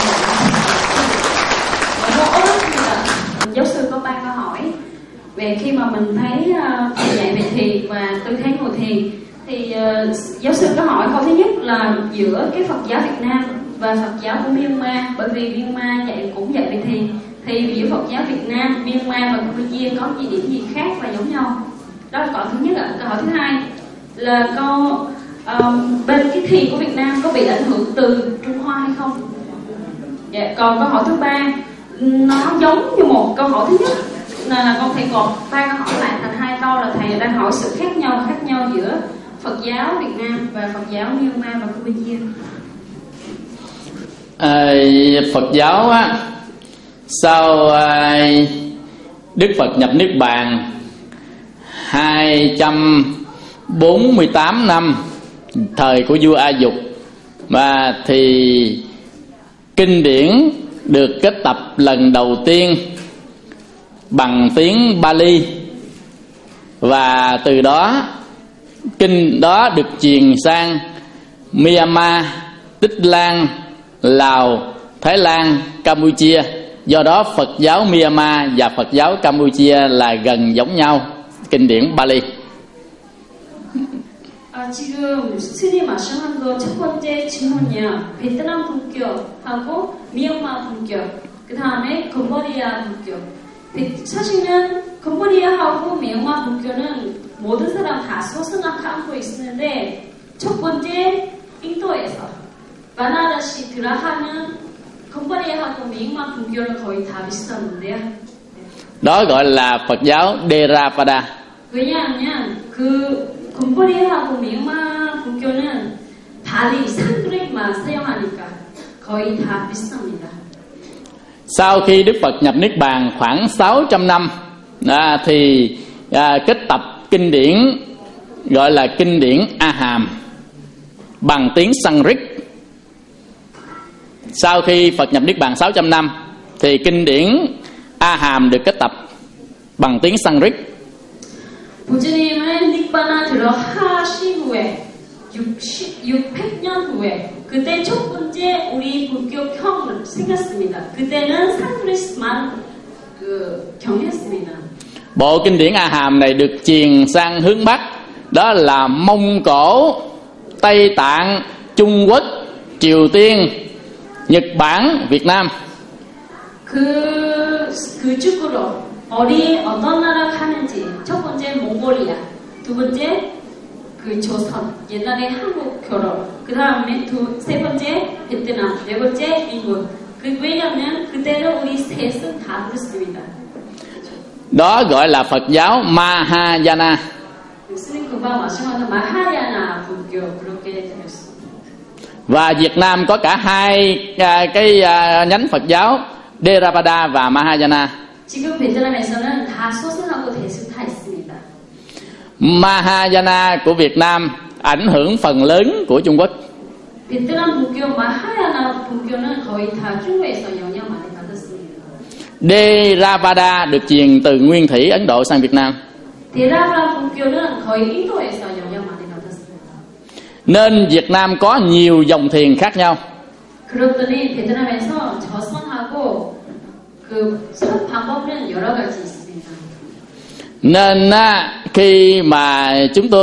너무 어렵습니다. Giáo sư có ba câu hỏi về khi mà mình thấy uh, thầy dạy về thiền và tôi thấy ngồi thiền thì uh, giáo sư có hỏi câu thứ nhất là giữa cái Phật giáo Việt Nam và Phật giáo của Myanmar, bởi vì Myanmar dạy cũng dạy về thiền, thì giữa Phật giáo Việt Nam, Myanmar và Campuchia có gì điểm gì khác và giống nhau? Đó là câu thứ nhất ạ. Câu hỏi thứ hai là câu um, bên cái thiền của Việt Nam có bị ảnh hưởng từ Trung Hoa hay không? Dạ, còn câu hỏi thứ ba nó giống như một câu hỏi thứ nhất là con thầy gộp ba câu hỏi lại thành hai câu, là thầy đang hỏi sự khác nhau khác nhau giữa Phật giáo Việt Nam và Phật giáo Myanmar và Campuchia. À, Phật giáo á, sau à, Đức Phật nhập Niết Bàn hai trăm bốn mươi tám năm thời của vua A Dục, và thì kinh điển được kết tập lần đầu tiên bằng tiếng Bali, và từ đó kinh đó được truyền sang Myanmar, Tích Lan, Lào, Thái Lan, Campuchia. Do đó Phật giáo Myanmar và Phật giáo Campuchia là gần giống nhau kinh điển Bali. 아, 지금 스님 말씀한 거 첫 번째 질문이야. 베트남 불교하고 미얀마 불교, 그 다음에 캄보디아 불교. 사실은 캄보디아하고 미얀마 불교는 모든 사람 다 소승학하고 있는데, 첫 번째 인도에서 바나라시 드라하는 캄보디아하고 미얀마 불교는 거의 다 비슷한데요. Đó gọi là Phật giáo Theravada. 왜냐하면 그 캄보디아하고 미얀마 불교는 발이 산그릇만 사용하니까 거의 다 비슷합니다. Sau khi Đức Phật nhập Niết Bàn khoảng sáu trăm năm à, thì à, kết tập kinh điển gọi là kinh điển A Hàm bằng tiếng Sanskrit. Sau khi Phật nhập Niết Bàn sáu trăm năm thì kinh điển A Hàm được kết tập bằng tiếng Sanskrit. 부처님은 닉바나 들어가신 후에 육백 년 후에 그때 첫 번째 우리 불교형을 생겼습니다. 그때는 산스크리트만 그 경했습니다. Bộ kinh điển A Hàm này được truyền sang hướng Bắc, đó là Mông Cổ, Tây Tạng, Trung Quốc, Triều Tiên, Nhật Bản, Việt Nam. 그 그쪽으로 어디 어떤 나라 가는지 첫 번째 몽골이야, 두 번째 그 조선, 옛날에 한국 교로, 그 다음에 두 세 번째 베트남, 네 번째 미국. 그 왜냐면 그때는 우리 셋은 다 그렇습니다. Đó gọi là Phật giáo Mahayana. 스님 금방 말씀하는 마하야나 불교 그렇게 들었습니다. Và Việt Nam có cả hai à, cái à, nhánh Phật giáo Theravada và Mahayana. 지금 베트남에서는 다 소승하고 대승 다 있습니다. Mahayana của Việt Nam ảnh hưởng phần lớn của Trung Quốc. 베트남 불교 마하야나 불교는 거의 다 중국에서 영향 많이 받았습니다. Theravada được truyền từ Nguyên Thủy Ấn Độ sang Việt Nam. Theravada 불교는 거의 인도에서 영향 많이 받았습니다. Nên Việt Nam có nhiều dòng thiền khác nhau. 그렇더니 베트남에서 저선하고 그 선 방법은 여러 가지 있습니다. Nên á, khi mà chúng tôi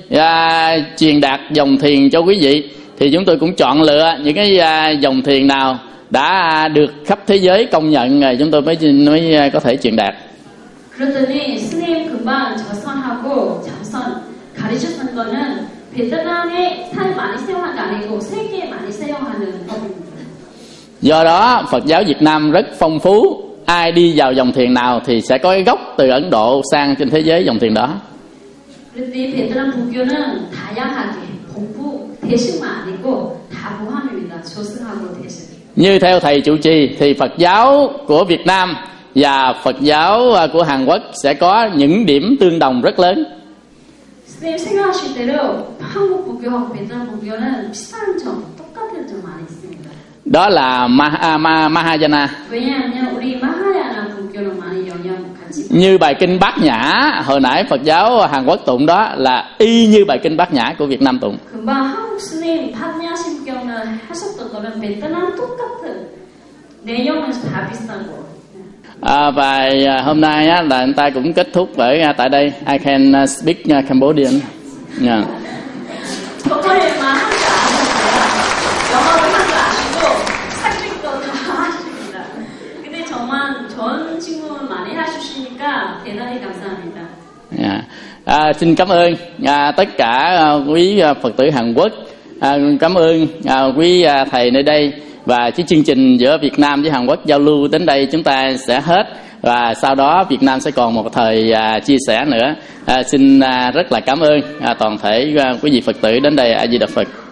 à, truyền đạt dòng thiền cho quý vị thì chúng tôi cũng chọn lựa những cái à, dòng thiền nào đã được khắp thế giới công nhận rồi chúng tôi mới mới có thể truyền đạt. 그랬더니 스님 금방 저선하고 잠선 가르쳤던 거는 베트남에 살 많이 사용한 게 아니고 세계에 많이 사용하는 법입니다. Do đó Phật giáo Việt Nam rất phong phú, ai đi vào dòng thiền nào thì sẽ có cái gốc từ Ấn Độ sang trên thế giới dòng thiền đó. 그런데 베트남 불교는 다양하게 복부 대승만 아니고 다 포함입니다. 조승하고 대승. Như theo thầy trụ trì thì Phật giáo của Việt Nam và Phật giáo của Hàn Quốc sẽ có những điểm tương đồng rất lớn. 스님 생각하실 대로 한국 불교하고 베트남 불교는 비슷한 점, 똑같은 점 많이 있습니다. Đó là Maha, Ma, Mahayana. 왜냐하면 우리 마하야나 불교는 많이 영향 같이. Như bài kinh Bát Nhã hồi nãy Phật giáo Hàn Quốc tụng đó là y như bài kinh Bát Nhã của Việt Nam tụng. 금방 한국 스님 판야심경을 하셨던 거는 베트남 똑같은 내용은 다 비슷한 거. À, và hôm nay á, là anh ta cũng kết thúc ở tại đây. I can speak Cambodian. Yeah. 저번에만 한줄 아셨어요. 영어를 한줄 아시고 사직도 다 하십니다. 근데 저만 전 질문 많이 해주시니까 대단히 감사합니다. Yeah. À, xin cảm ơn à, tất cả à, quý à, Phật tử Hàn Quốc. À, cảm ơn à, quý à, thầy nơi đây. Và cái chương trình giữa Việt Nam với Hàn Quốc giao lưu đến đây chúng ta sẽ hết. Và sau đó Việt Nam sẽ còn một thời à, chia sẻ nữa. À, xin à, rất là cảm ơn à, toàn thể à, quý vị Phật tử đến đây. A Di Đà Phật.